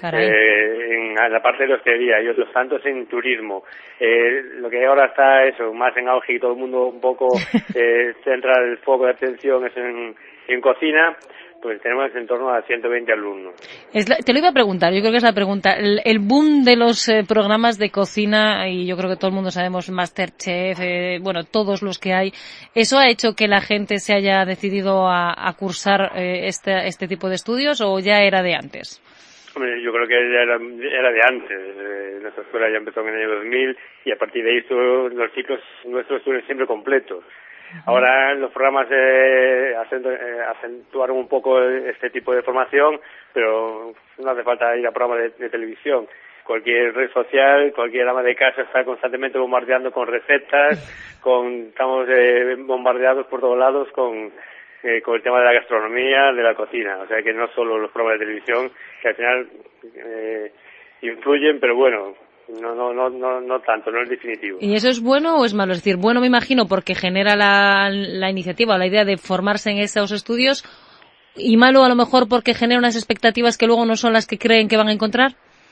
Speaker 18: eh, en la parte de hostelería y otros tantos en turismo. Eh, lo que ahora está eso, más en auge y todo el mundo un poco eh, centra el foco de atención es en, en cocina, pues tenemos en torno a ciento veinte alumnos.
Speaker 8: Es la, te lo iba a preguntar, yo creo que es la pregunta. El, el boom de los eh, programas de cocina, y yo creo que todo el mundo sabemos, MasterChef, eh, bueno, todos los que hay, ¿eso ha hecho que la gente se haya decidido a, a cursar eh, este, este tipo de estudios o ya era de antes?
Speaker 18: Hombre, yo creo que ya era, era de antes. Eh, nuestra escuela ya empezó en el año dos mil y a partir de ahí todos los ciclos nuestros estuvieron siempre completos. Ahora los programas eh, acentuaron un poco este tipo de formación, pero no hace falta ir a programas de, de televisión. Cualquier red social, cualquier ama de casa está constantemente bombardeando con recetas, con estamos eh, bombardeados por todos lados con, eh, con el tema de la gastronomía, de la cocina. O sea que no solo los programas de televisión, que al final eh, influyen, pero bueno, No, no, no, no, no tanto, no es definitivo.
Speaker 8: ¿Y eso es bueno o es malo? Es decir, bueno, me imagino, porque genera la, la iniciativa o la idea de formarse en esos estudios, y malo a lo mejor porque genera unas expectativas que luego no son las que creen que van a encontrar.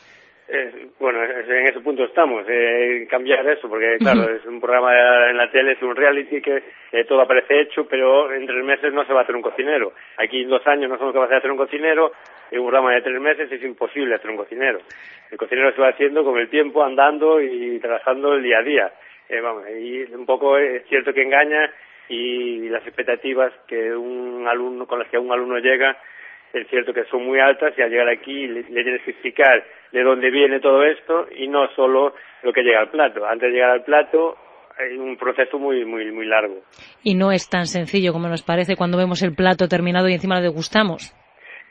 Speaker 18: Eh, bueno, en ese punto estamos, eh, cambiar eso, porque claro, uh-huh. es un programa en la tele, es un reality que eh, todo aparece hecho, pero en tres meses no se va a hacer un cocinero. Aquí en dos años no sabemos qué va a hacer un cocinero, en un programa de tres meses es imposible hacer un cocinero. El cocinero se va haciendo con el tiempo, andando y trabajando el día a día. Eh, vamos, y un poco es cierto que engaña, y las expectativas que un alumno, con las que un alumno llega, es cierto que son muy altas, y al llegar aquí le, le tienes que explicar de dónde viene todo esto y no solo lo que llega al plato. Antes de llegar al plato hay un proceso muy muy muy largo.
Speaker 8: Y no es tan sencillo como nos parece cuando vemos el plato terminado y encima lo degustamos.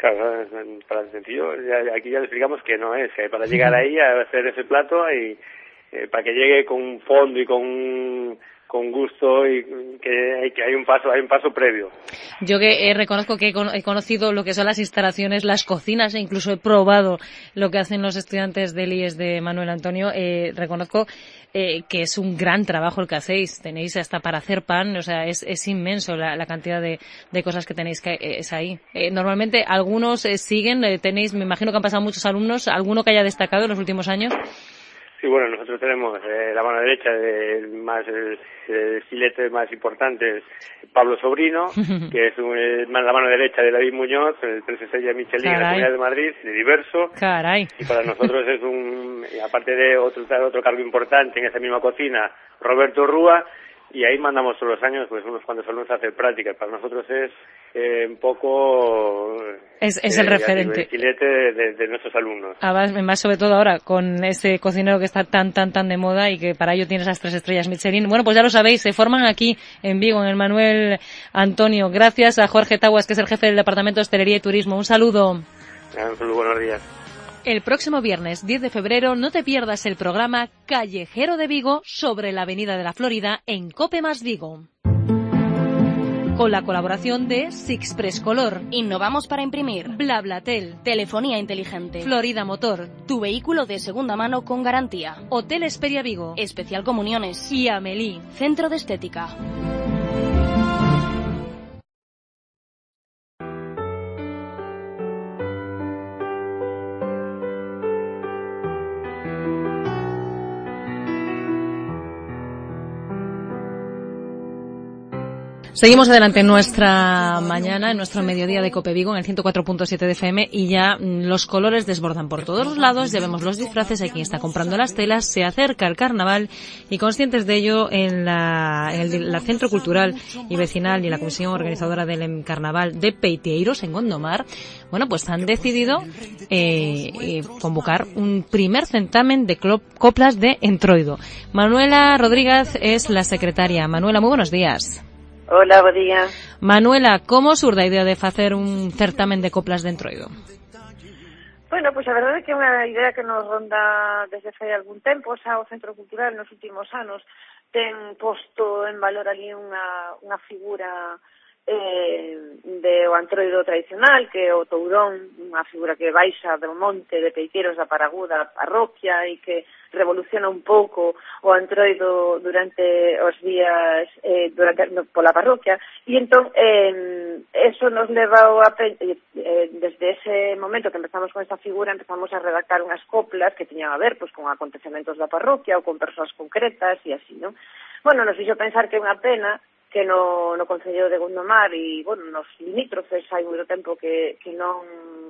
Speaker 18: Claro, para el sencillo, ya, aquí ya le explicamos que no es, que para llegar ahí a hacer ese plato y eh, para que llegue con un fondo y con con gusto y que hay, que hay un paso hay un paso previo.
Speaker 8: Yo que eh, reconozco que he, con, he conocido lo que son las instalaciones, las cocinas e incluso he probado lo que hacen los estudiantes del I E S de Manuel Antonio. Eh, reconozco eh, que es un gran trabajo el que hacéis. Tenéis hasta para hacer pan, o sea, es, es inmenso la, la cantidad de, de cosas que tenéis que eh, es ahí. Eh, normalmente algunos eh, siguen, eh, tenéis, me imagino que han pasado muchos alumnos, ¿alguno que haya destacado en los últimos años?
Speaker 18: Sí, bueno, nosotros tenemos eh, la mano derecha de más el, el filete más importante es Pablo Sobrino, que es un, eh, la mano derecha de David Muñoz, el tres estrellas Michelin en la Comunidad de Madrid, de Diverso.
Speaker 8: Caray.
Speaker 18: Y para nosotros es un, aparte de otro otro cargo importante en esa misma cocina, Roberto Rúa, y ahí mandamos todos los años pues unos cuantos alumnos a hacer prácticas. Para nosotros es eh, un poco
Speaker 8: es, es
Speaker 18: eh,
Speaker 8: el referente,
Speaker 18: el filete de, de, de nuestros alumnos.
Speaker 8: Además, más sobre todo ahora con ese cocinero que está tan tan tan de moda y que para ello tiene esas tres estrellas Michelin. Bueno, pues ya lo sabéis, se forman aquí en Vigo, en el Manuel Antonio. Gracias a Jorge Taguas, que es el jefe del Departamento de Hostelería y Turismo. Un saludo.
Speaker 18: Un saludo, buenos días.
Speaker 3: El próximo viernes diez de febrero no te pierdas el programa Callejero de Vigo sobre la Avenida de la Florida en COPE más Vigo. Con la colaboración de Sixpress Color.
Speaker 5: Innovamos para imprimir.
Speaker 3: BlaBlaTel.
Speaker 5: Telefonía inteligente.
Speaker 3: Florida Motor.
Speaker 5: Tu vehículo de segunda mano con garantía.
Speaker 3: Hotel Esperia Vigo.
Speaker 5: Especial Comuniones.
Speaker 3: Y Amelie.
Speaker 5: Centro de Estética.
Speaker 8: Seguimos adelante en nuestra mañana, en nuestro mediodía de COPE Vigo, en el ciento cuatro punto siete de F M, y ya mm, los colores desbordan por todos los lados, ya vemos los disfraces, hay quien está comprando las telas, se acerca el carnaval, y conscientes de ello, en la, en el la Centro Cultural y Vecinal y la Comisión Organizadora del Carnaval de Peiteiros, en Gondomar, bueno, pues han decidido eh, eh, convocar un primer certamen de coplas de Entroido. Manuela Rodríguez es la secretaria. Manuela, muy buenos días.
Speaker 19: Hola, bo día.
Speaker 8: Manuela, como surda a idea de facer un certamen de coplas de Entroido?
Speaker 19: Bueno, pois pues a verdade é que é unha idea que nos ronda desde fai algún tempo, xa o Centro Cultural nos últimos anos ten posto en valor ali unha, unha figura eh, de o antroido tradicional, que é o tourón, unha figura que baixa do monte de Peiteiros da Paraguda, parroquia, e que revoluciona un pouco o antroido durante os días eh, durante no, pola parroquia, e entón eh, eso nos leva a eh, desde ese momento que empezamos con esta figura empezamos a redactar unhas coplas que tiñan a ver pues con acontecementos da parroquia ou con persoas concretas e así, non? Bueno, nos fixo pensar que é unha pena que no, no Concello de Gondomar e, bueno, nos limítrofes hai moito tempo que, que non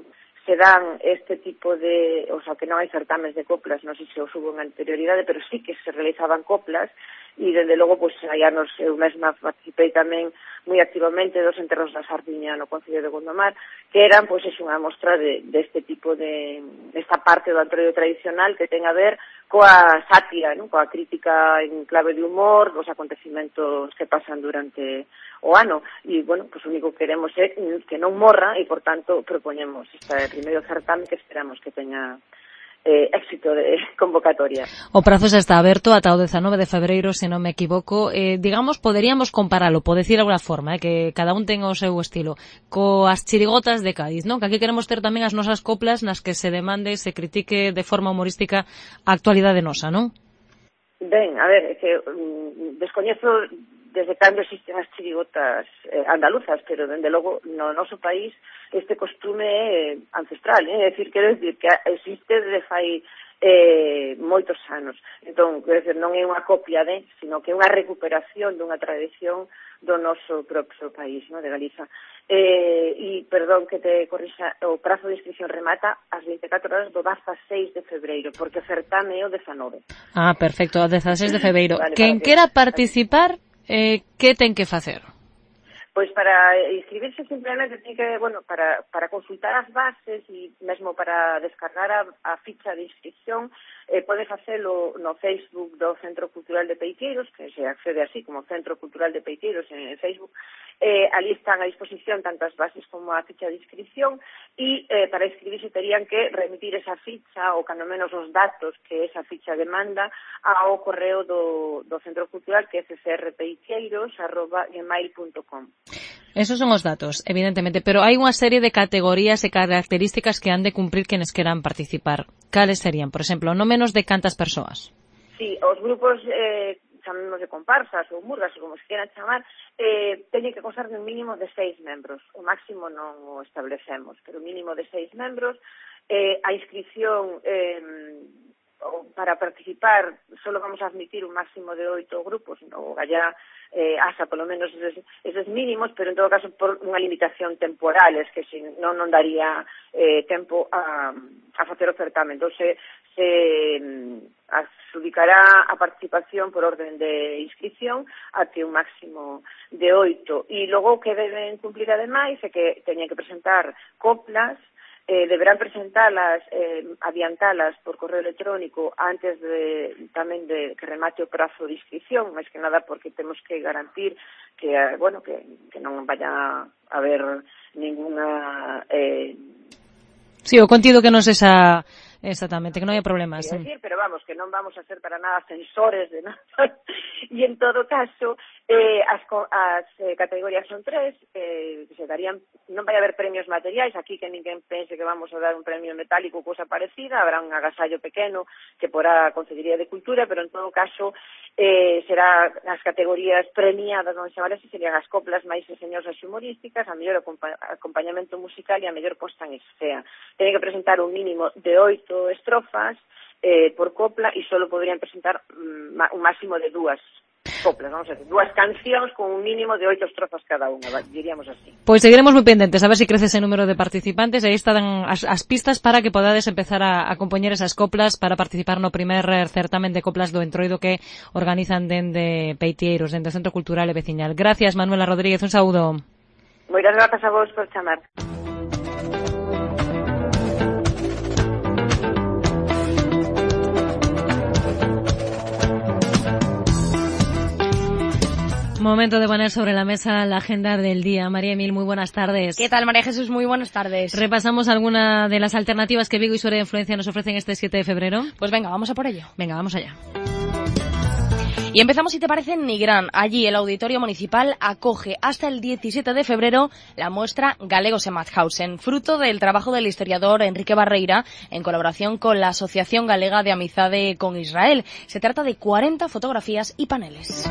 Speaker 19: se dan este tipo de, o sea, que non hai certames de coplas, non sei se os hubo en anterioridade, pero sí que se realizaban coplas e, desde logo, pois, hai anos eu mesma participei tamén moi activamente dos enterros da Sardiña no Concello de Gondomar, que eran, pois, é unha mostra de, de este tipo de, esta parte do antroido tradicional que ten a ver coa sátira, non? Coa crítica en clave de humor dos acontecimentos que pasan durante o ano. E, bueno, pues o único que queremos é que non morra e, por tanto, propoñemos este primeiro certame que esperamos que teña eh, éxito de convocatoria.
Speaker 8: O prazo xa está aberto ata o dezanove de febreiro, se non me equivoco. Eh, digamos, poderíamos comparalo, por decir de alguna forma, eh, que cada un ten o seu estilo, coas chirigotas de Cádiz, non? Que aquí queremos ter tamén as nosas coplas nas que se demande, se critique de forma humorística a actualidade nosa, non?
Speaker 19: Ben, a ver, é que um, descoñezo desde cando existen as chirigotas eh, andaluzas, pero, dende logo, no noso país este costume é ancestral, eh? É dicir, quero dicir que existe desde fai eh, moitos anos. Entón, quero dicir, non é unha copia de, sino que é unha recuperación dunha tradición do noso propio país, no? De Galiza. Eh, e, perdón que te corrixa, o prazo de inscripción remata ás vinte e catro horas do dezaseis de febreiro, porque o certame é o dezanove.
Speaker 8: Ah, perfecto, o dezaseis de febreiro.
Speaker 19: Vale,
Speaker 8: Quen
Speaker 19: que...
Speaker 8: quera participar, eh, que ten que facer?
Speaker 19: Pois para inscribirse simplemente ten que, bueno, para, para consultar as bases e mesmo para descargar a, a ficha de inscripción, eh, pode facelo no Facebook do Centro Cultural de Peiteiros, que se accede así como Centro Cultural de Peiteiros en Facebook. Eh, ali están a disposición tanto as bases como a ficha de inscripción e eh, para inscribirse terían que remitir esa ficha ou cando menos os datos que esa ficha demanda ao correo do, do Centro Cultural, que é c c r peiteiros arroba gmail punto com.
Speaker 8: Esos son os datos, evidentemente, pero hai unha serie de categorías e características que han de cumprir quenes queran participar. Cales serían, por exemplo, no menos de cantas persoas?
Speaker 19: Sí, os grupos, eh, chamemos de comparsas ou murgas, ou como se quieran chamar, eh, teñen que constar de un mínimo de seis membros. O máximo non o establecemos, pero un mínimo de seis membros. Eh, a inscripción... Eh, para participar solo vamos a admitir un máximo de oito grupos, no allá eh, asa polo menos eses, eses mínimos, pero en todo caso por unha limitación temporal, es que si non non daría eh, tempo a, a facer o certamen. Entón se, se adjudicará a participación por orden de inscripción até un máximo de oito. E logo que deben cumplir ademais é que teñen que presentar coplas. Eh, deberán presentalas, eh, adiantalas por correo electrónico antes de tamén de que remate o prazo de inscripción, máis que nada porque temos que garantir que, eh, bueno, que, que non vaya a haber ninguna... Eh...
Speaker 8: Sí, o contido que non se esa... Exactamente, que non hai problemas.
Speaker 19: Sí, decir, pero vamos, que non vamos a ser para nada censores de nada. E en todo caso, eh, as, as eh, categorías son tres, eh, que se darían, non vai haber premios materiais, aquí que ninguén pense que vamos a dar un premio metálico ou cousa parecida, habrá un agasallo pequeno que porá a Consellería de Cultura, pero en todo caso eh, será as categorías premiadas, non se chamar así, serían as coplas máis enseñosas e humorísticas, a mellor acompa acompañamento musical e a mellor posta en escena. Teñen que presentar un mínimo de oito estrofas eh, por copla e solo podrían presentar um, un máximo de dúas coplas, vamos a decir, dúas cancións con un mínimo de oito estrofas cada unha, diríamos así.
Speaker 8: Pois seguiremos moi pendentes a ver se si crece ese número de participantes e aí están as, as pistas para que podades empezar a, a compoñer esas coplas para participar no primer certamen de coplas do Entroido que organizan dende Peiteiros, dende o Centro Cultural e Veciñal. Gracias, Manuela Rodríguez, un saúdo.
Speaker 19: Moitas grazas a vos por chamar.
Speaker 8: Momento de poner sobre la mesa la agenda del día. María Emil, muy buenas tardes.
Speaker 5: ¿Qué tal, María Jesús? Muy buenas tardes.
Speaker 8: ¿Repasamos alguna de las alternativas que Vigo y su área de influencia nos ofrecen este siete de febrero?
Speaker 5: Pues venga, vamos a por ello.
Speaker 8: Venga, vamos allá.
Speaker 5: Y empezamos, si te parece, en Nigrán. Allí el Auditorio Municipal acoge hasta el diecisiete de febrero la muestra Galegos en Mauthausen, fruto del trabajo del historiador Enrique Barreira en colaboración con la Asociación Galega de Amizade con Israel. Se trata de cuarenta fotografías y paneles.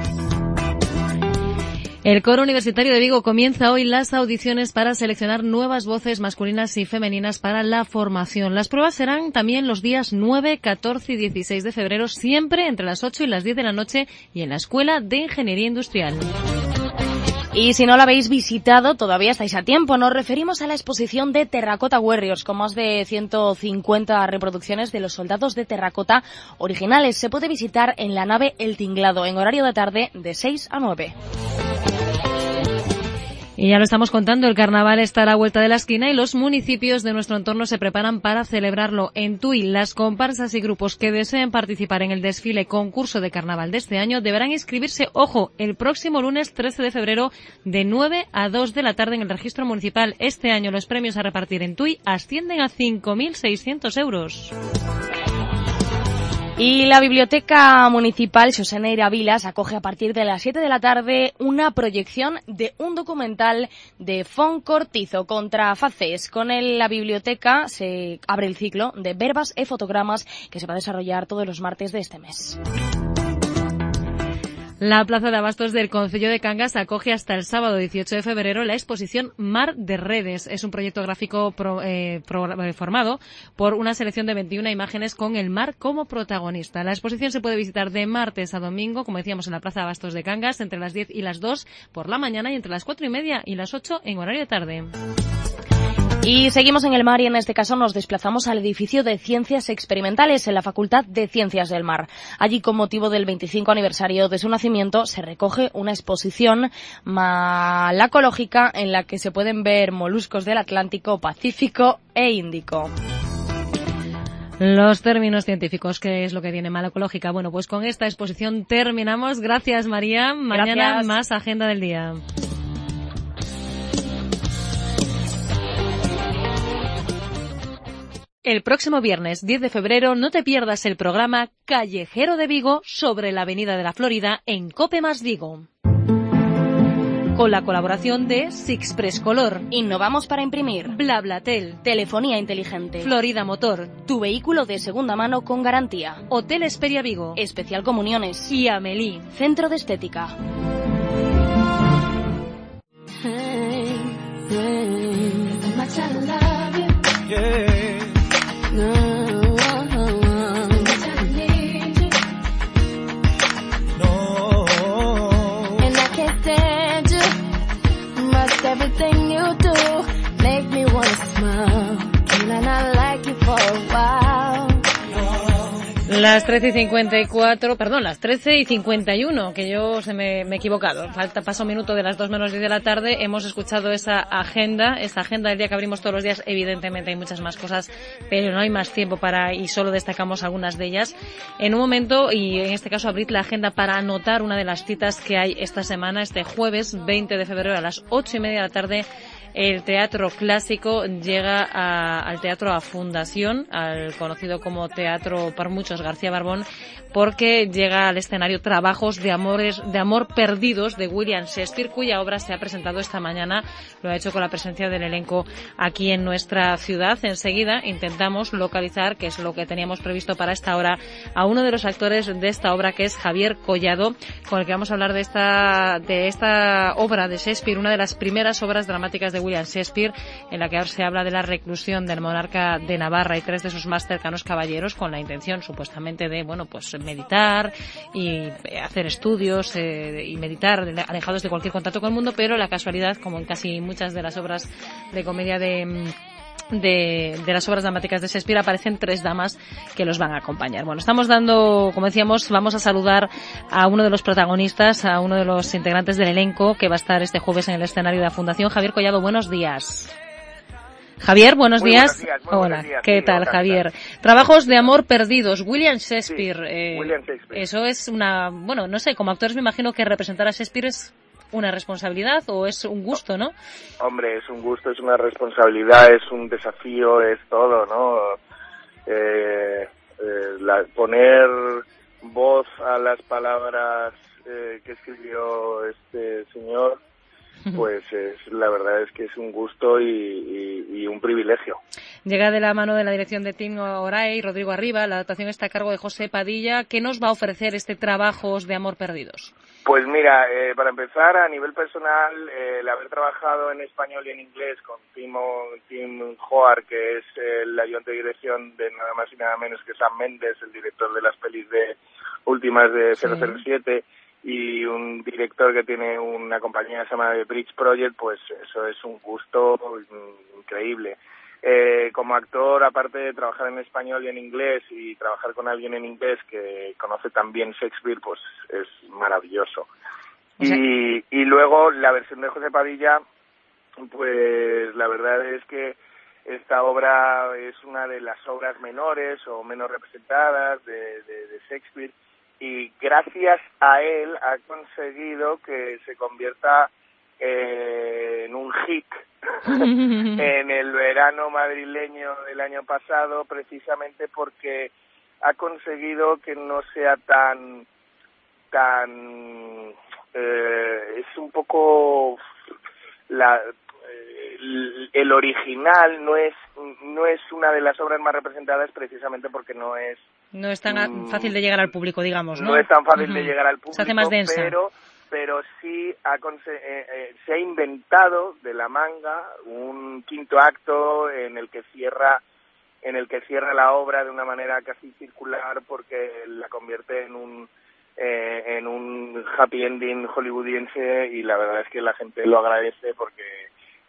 Speaker 8: El Coro Universitario de Vigo comienza hoy las audiciones para seleccionar nuevas voces masculinas y femeninas para la formación. Las pruebas serán también los días nueve, catorce y dieciséis de febrero, siempre entre las ocho y las diez de la noche y en la Escuela de Ingeniería Industrial.
Speaker 5: Y si no la habéis visitado, todavía estáis a tiempo. Nos referimos a la exposición de Terracota Warriors, con más de ciento cincuenta reproducciones de los soldados de terracota originales. Se puede visitar en la nave El Tinglado, en horario de tarde de seis a nueve.
Speaker 8: Y ya lo estamos contando, el carnaval está a la vuelta de la esquina y los municipios de nuestro entorno se preparan para celebrarlo. En Tui, las comparsas y grupos que deseen participar en el desfile concurso de carnaval de este año deberán inscribirse, ojo, el próximo lunes trece de febrero de nueve a dos de la tarde en el registro municipal. Este año los premios a repartir en Tui ascienden a cinco mil seiscientos euros.
Speaker 5: Y la Biblioteca Municipal Xosé Neira Vilas acoge a partir de las siete de la tarde una proyección de un documental de Fon Cortizo contra Faces. Con él, la biblioteca se abre el ciclo de verbas e fotogramas que se va a desarrollar todos los martes de este mes.
Speaker 8: La Plaza de Abastos del Concello de Cangas acoge hasta el sábado dieciocho de febrero la exposición Mar de Redes. Es un proyecto gráfico pro, eh, pro, formado por una selección de veintiuna imágenes con el mar como protagonista. La exposición se puede visitar de martes a domingo, como decíamos, en la Plaza de Abastos de Cangas, entre las diez y las dos por la mañana y entre las cuatro y media y las ocho en horario de tarde.
Speaker 5: Y seguimos en el mar y en este caso nos desplazamos al edificio de Ciencias Experimentales en la Facultad de Ciencias del Mar. Allí, con motivo del veinticinco aniversario de su nacimiento, se recoge una exposición malacológica en la que se pueden ver moluscos del Atlántico, Pacífico e Índico.
Speaker 8: Los términos científicos, ¿qué es lo que tiene malacológica? Bueno, pues con esta exposición terminamos. Gracias, María. Mañana
Speaker 5: Gracias.
Speaker 8: más agenda del día. El próximo viernes diez de febrero no te pierdas el programa Callejero de Vigo sobre la Avenida de la Florida en COPE más Vigo. Con la colaboración de Sixpress Color.
Speaker 5: Innovamos para imprimir.
Speaker 8: BlaBlaTel.
Speaker 5: Telefonía inteligente.
Speaker 8: Florida Motor.
Speaker 5: Tu vehículo de segunda mano con garantía.
Speaker 8: Hotel Esperia Vigo.
Speaker 5: Especial Comuniones.
Speaker 8: Y Amelie.
Speaker 5: Centro de Estética.
Speaker 9: Everything you do make me wanna smile. Can I not like you for a while?
Speaker 8: Las trece y cincuenta y cuatro, perdón, las trece y cincuenta y uno, que yo se me, me he equivocado. Falta, paso un minuto de las dos menos diez de la tarde. Hemos escuchado esa agenda, esta agenda del día que abrimos todos los días. Evidentemente hay muchas más cosas, pero no hay más tiempo para, y solo destacamos algunas de ellas. En un momento, y en este caso abrid la agenda para anotar una de las citas que hay esta semana, este jueves veinte de febrero a las ocho y media de la tarde. El Teatro Clásico llega a, al Teatro A Fundación, al conocido como Teatro por muchos García Barbón, porque llega al escenario Trabajos de amores de amor perdidos de William Shakespeare, cuya obra se ha presentado esta mañana. Lo ha hecho con la presencia del elenco aquí en nuestra ciudad. Enseguida intentamos localizar, que es lo que teníamos previsto para esta hora, a uno de los actores de esta obra, que es Javier Collado, con el que vamos a hablar de esta de esta obra de Shakespeare, una de las primeras obras dramáticas de William Shakespeare, en la que ahora se habla de la reclusión del monarca de Navarra y tres de sus más cercanos caballeros, con la intención supuestamente de, bueno, pues meditar y hacer estudios eh, y meditar alejados de cualquier contacto con el mundo, pero la casualidad, como en casi muchas de las obras de comedia de De, de las obras dramáticas de Shakespeare, aparecen tres damas que los van a acompañar. Bueno, estamos dando, como decíamos, vamos a saludar a uno de los protagonistas, a uno de los integrantes del elenco que va a estar este jueves en el escenario de la Fundación. Javier Collado, buenos días. Javier, buenos
Speaker 20: muy
Speaker 8: días.
Speaker 20: Buenos días muy
Speaker 8: Hola,
Speaker 20: buenos días.
Speaker 8: ¿qué
Speaker 20: Sí,
Speaker 8: tal,
Speaker 20: hola,
Speaker 8: Javier? Trabajos de amor perdidos, William Shakespeare.
Speaker 20: Sí,
Speaker 8: eh,
Speaker 20: William Shakespeare.
Speaker 8: Eso es una, bueno, no sé, como actores me imagino que representar a Shakespeare es una responsabilidad o es un gusto, ¿no?
Speaker 20: Hombre, es un gusto, es una responsabilidad, es un desafío, es todo, ¿no? Eh, eh, la, poner voz a las palabras eh, que escribió este señor, pues es, la verdad es que es un gusto y, y, y un privilegio.
Speaker 8: Llega de la mano de la dirección de Tim O'Reilly y Rodrigo Arriba. La adaptación está a cargo de José Padilla. ¿Qué nos va a ofrecer este Trabajos de amor perdidos?
Speaker 20: Pues mira, eh, para empezar, a nivel personal, eh, el haber trabajado en español y en inglés con Tim, Tim Hoare, que es el ayudante de dirección de nada más y nada menos que Sam Mendes, el director de las pelis de últimas de cero cero siete, y un director que tiene una compañía que se llama The Bridge Project, pues eso es un gusto increíble. Eh, como actor, aparte de trabajar en español y en inglés y trabajar con alguien en inglés que conoce también Shakespeare, pues es maravilloso. O sea... y, y luego la versión de José Padilla, pues la verdad es que esta obra es una de las obras menores o menos representadas de, de, de Shakespeare, y gracias a él ha conseguido que se convierta eh, en un hit en el verano madrileño del año pasado, precisamente porque ha conseguido que no sea tan tan eh, es un poco la el, el original no es no es una de las obras más representadas, precisamente porque no es
Speaker 8: no es tan mm, fácil de llegar al público, digamos, ¿no?
Speaker 20: No es tan fácil uh-huh. de llegar al público,
Speaker 8: se hace más densa.
Speaker 20: pero pero sí ha conse- eh, eh, se ha inventado de la manga un quinto acto en el que cierra en el que cierra la obra de una manera casi circular, porque la convierte en un eh, en un happy ending hollywoodiense, y la verdad es que la gente lo agradece porque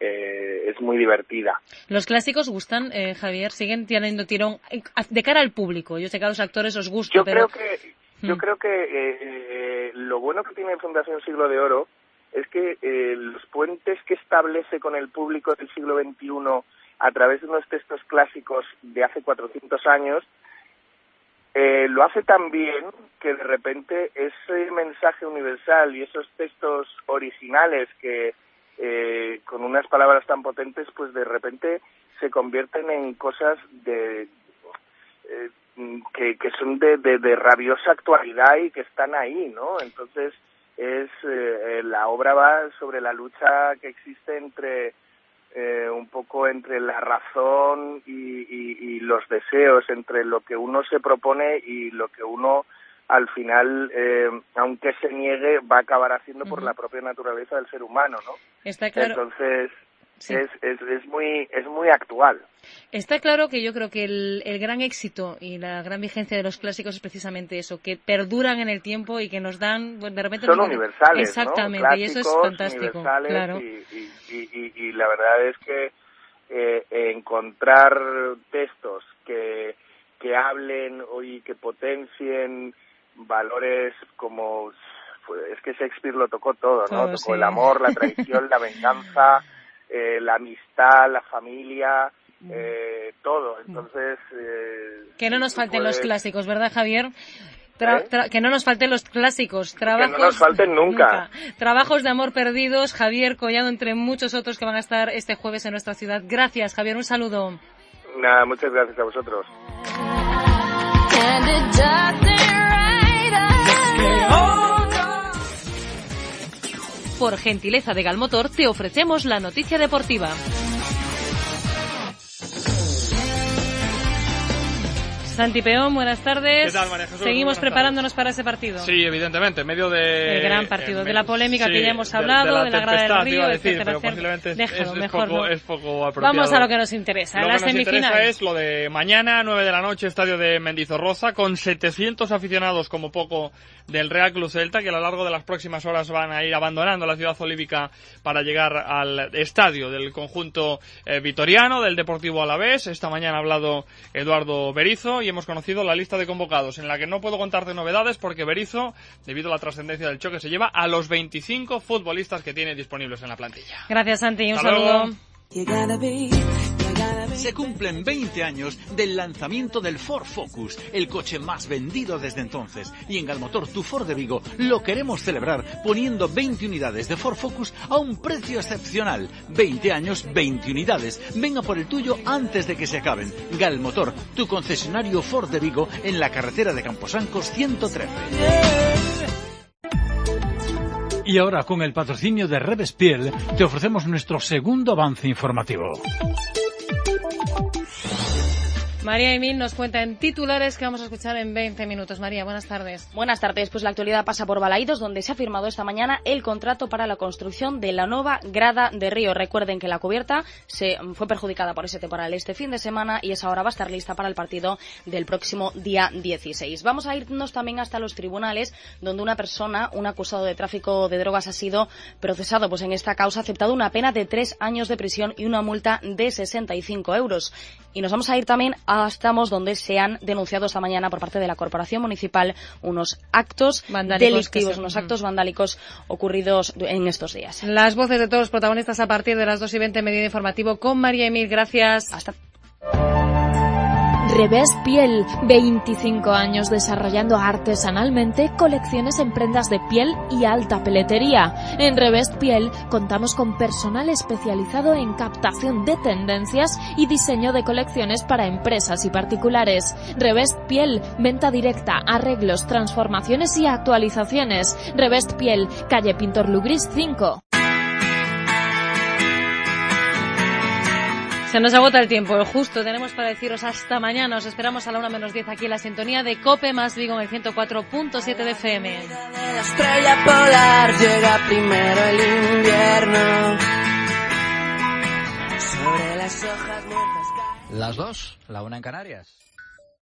Speaker 20: eh, es muy divertida.
Speaker 8: Los clásicos gustan, eh, Javier, siguen teniendo tirón de cara al público. Yo sé que a los actores os gusta,
Speaker 20: yo
Speaker 8: pero...
Speaker 20: creo que yo mm. creo que eh, eh, lo bueno que tiene Fundación Siglo de Oro es que eh, los puentes que establece con el público del siglo veintiuno a través de unos textos clásicos de hace cuatrocientos años, eh, lo hace tan bien que de repente ese mensaje universal y esos textos originales que eh, con unas palabras tan potentes, pues de repente se convierten en cosas de eh, que, que son de, de, de rabiosa actualidad y que están ahí, ¿no? Entonces es eh, la obra va sobre la lucha que existe entre Eh, un poco entre la razón y, y, y los deseos, entre lo que uno se propone y lo que uno al final, eh, aunque se niegue, va a acabar haciendo uh-huh. por la propia naturaleza del ser humano, ¿no?
Speaker 8: Está claro.
Speaker 20: Entonces
Speaker 8: sí.
Speaker 20: es, es, es muy es muy actual.
Speaker 8: Está claro que yo creo que el, el gran éxito y la gran vigencia de los clásicos es precisamente eso, que perduran en el tiempo y que nos dan, bueno, de repente...
Speaker 20: Son
Speaker 8: nos...
Speaker 20: universales,
Speaker 8: exactamente,
Speaker 20: ¿no?
Speaker 8: y eso es fantástico.
Speaker 20: Claro.
Speaker 8: Y,
Speaker 20: y, y, y, y la verdad es que eh, encontrar textos que, que hablen y que potencien valores como... Es que Shakespeare lo tocó todo, ¿no?
Speaker 8: Todo,
Speaker 20: tocó
Speaker 8: sí.
Speaker 20: el amor, la traición, la venganza, eh, la amistad, la familia... Eh, todo, entonces... Eh,
Speaker 8: que no nos falten
Speaker 20: puedes...
Speaker 8: los clásicos, ¿verdad, Javier? Tra
Speaker 20: ¿Eh?
Speaker 8: tra que no nos falten los clásicos, trabajos...
Speaker 20: Que no nos falten nunca.
Speaker 8: nunca. Trabajos de amor perdidos, Javier Collado, entre muchos otros que van a estar este jueves en nuestra ciudad. Gracias, Javier, un saludo.
Speaker 20: Nada, muchas gracias a vosotros.
Speaker 3: Por gentileza de Galmotor, te ofrecemos la noticia deportiva.
Speaker 8: Santi Peón, buenas tardes.
Speaker 21: ¿Qué tal, María Jesús?
Speaker 8: Seguimos
Speaker 21: Buenas
Speaker 8: preparándonos
Speaker 21: tardes.
Speaker 8: para ese partido.
Speaker 21: Sí, evidentemente, en medio de...
Speaker 8: El gran partido,
Speaker 21: eh,
Speaker 8: de la polémica
Speaker 21: sí,
Speaker 8: que ya hemos
Speaker 21: de-
Speaker 8: hablado, de,
Speaker 21: de
Speaker 8: la,
Speaker 21: la
Speaker 8: grada del
Speaker 21: tempestad,
Speaker 8: Río,
Speaker 21: iba a decir,
Speaker 8: etcétera,
Speaker 21: pero
Speaker 8: etcétera.
Speaker 21: posiblemente es-
Speaker 8: Déjalo,
Speaker 21: es
Speaker 8: mejor
Speaker 21: poco-
Speaker 8: no.
Speaker 21: es poco apropiado.
Speaker 8: Vamos a lo que nos interesa,
Speaker 21: Lo
Speaker 8: la
Speaker 21: que nos
Speaker 8: semifinal.
Speaker 21: interesa es lo de mañana, nueve de la noche, estadio de Mendizorroza, con setecientos aficionados como poco del Real Club Celta, que a lo largo de las próximas horas van a ir abandonando la ciudad olívica para llegar al estadio del conjunto eh, vitoriano, del Deportivo Alavés. Esta mañana ha hablado Eduardo Berizzo y hemos conocido la lista de convocados, en la que no puedo contarte novedades porque Berizzo, debido a la trascendencia del choque, se lleva a los veinticinco futbolistas que tiene disponibles en la plantilla.
Speaker 8: Gracias, Santi, un
Speaker 21: Hasta
Speaker 8: saludo.
Speaker 21: luego.
Speaker 22: Se cumplen veinte años del lanzamiento del Ford Focus, el coche más vendido desde entonces. Y en Galmotor, tu Ford de Vigo, lo queremos celebrar poniendo veinte unidades de Ford Focus a un precio excepcional. veinte años, veinte unidades. Venga por el tuyo antes de que se acaben. Galmotor, tu concesionario Ford de Vigo en la carretera de Camposancos ciento trece.
Speaker 4: Y ahora, con el patrocinio de Revespiel, te ofrecemos nuestro segundo avance informativo.
Speaker 8: María Emil nos cuenta en titulares que vamos a escuchar en veinte minutos. María, buenas tardes.
Speaker 5: Buenas tardes. Pues la actualidad pasa por Balaídos, donde se ha firmado esta mañana el contrato para la construcción de la nueva grada de Río. Recuerden que la cubierta se fue perjudicada por ese temporal este fin de semana y esa ahora va a estar lista para el partido del próximo día dieciséis. Vamos a irnos también hasta los tribunales, donde una persona, un acusado de tráfico de drogas, ha sido procesado. Pues en esta causa ha aceptado una pena de tres años de prisión y una multa de sesenta y cinco euros. Y nos vamos a ir también a Estamos, donde se han denunciado esta mañana por parte de la Corporación Municipal unos actos
Speaker 8: Vandálicos
Speaker 5: delictivos,
Speaker 8: se...
Speaker 5: unos actos vandálicos ocurridos en estos días.
Speaker 8: Las voces de todos los protagonistas a partir de las dos y veinte, Mediodía Informativo con María Emil. Gracias.
Speaker 5: Hasta.
Speaker 23: Revest Piel, veinticinco años desarrollando artesanalmente colecciones en prendas de piel y alta peletería. En Revest Piel contamos con personal especializado en captación de tendencias y diseño de colecciones para empresas y particulares. Revest Piel, venta directa, arreglos, transformaciones y actualizaciones. Revest Piel, calle Pintor Lugris cinco.
Speaker 8: Se nos agota el tiempo, el justo. Tenemos para deciros hasta mañana. Os esperamos a la una menos diez aquí en la sintonía de COPE más Vigo en el ciento cuatro punto siete de F M.
Speaker 12: La estrella polar llega primero el invierno. Sobre las hojas muertas.
Speaker 24: Las dos, la una en Canarias.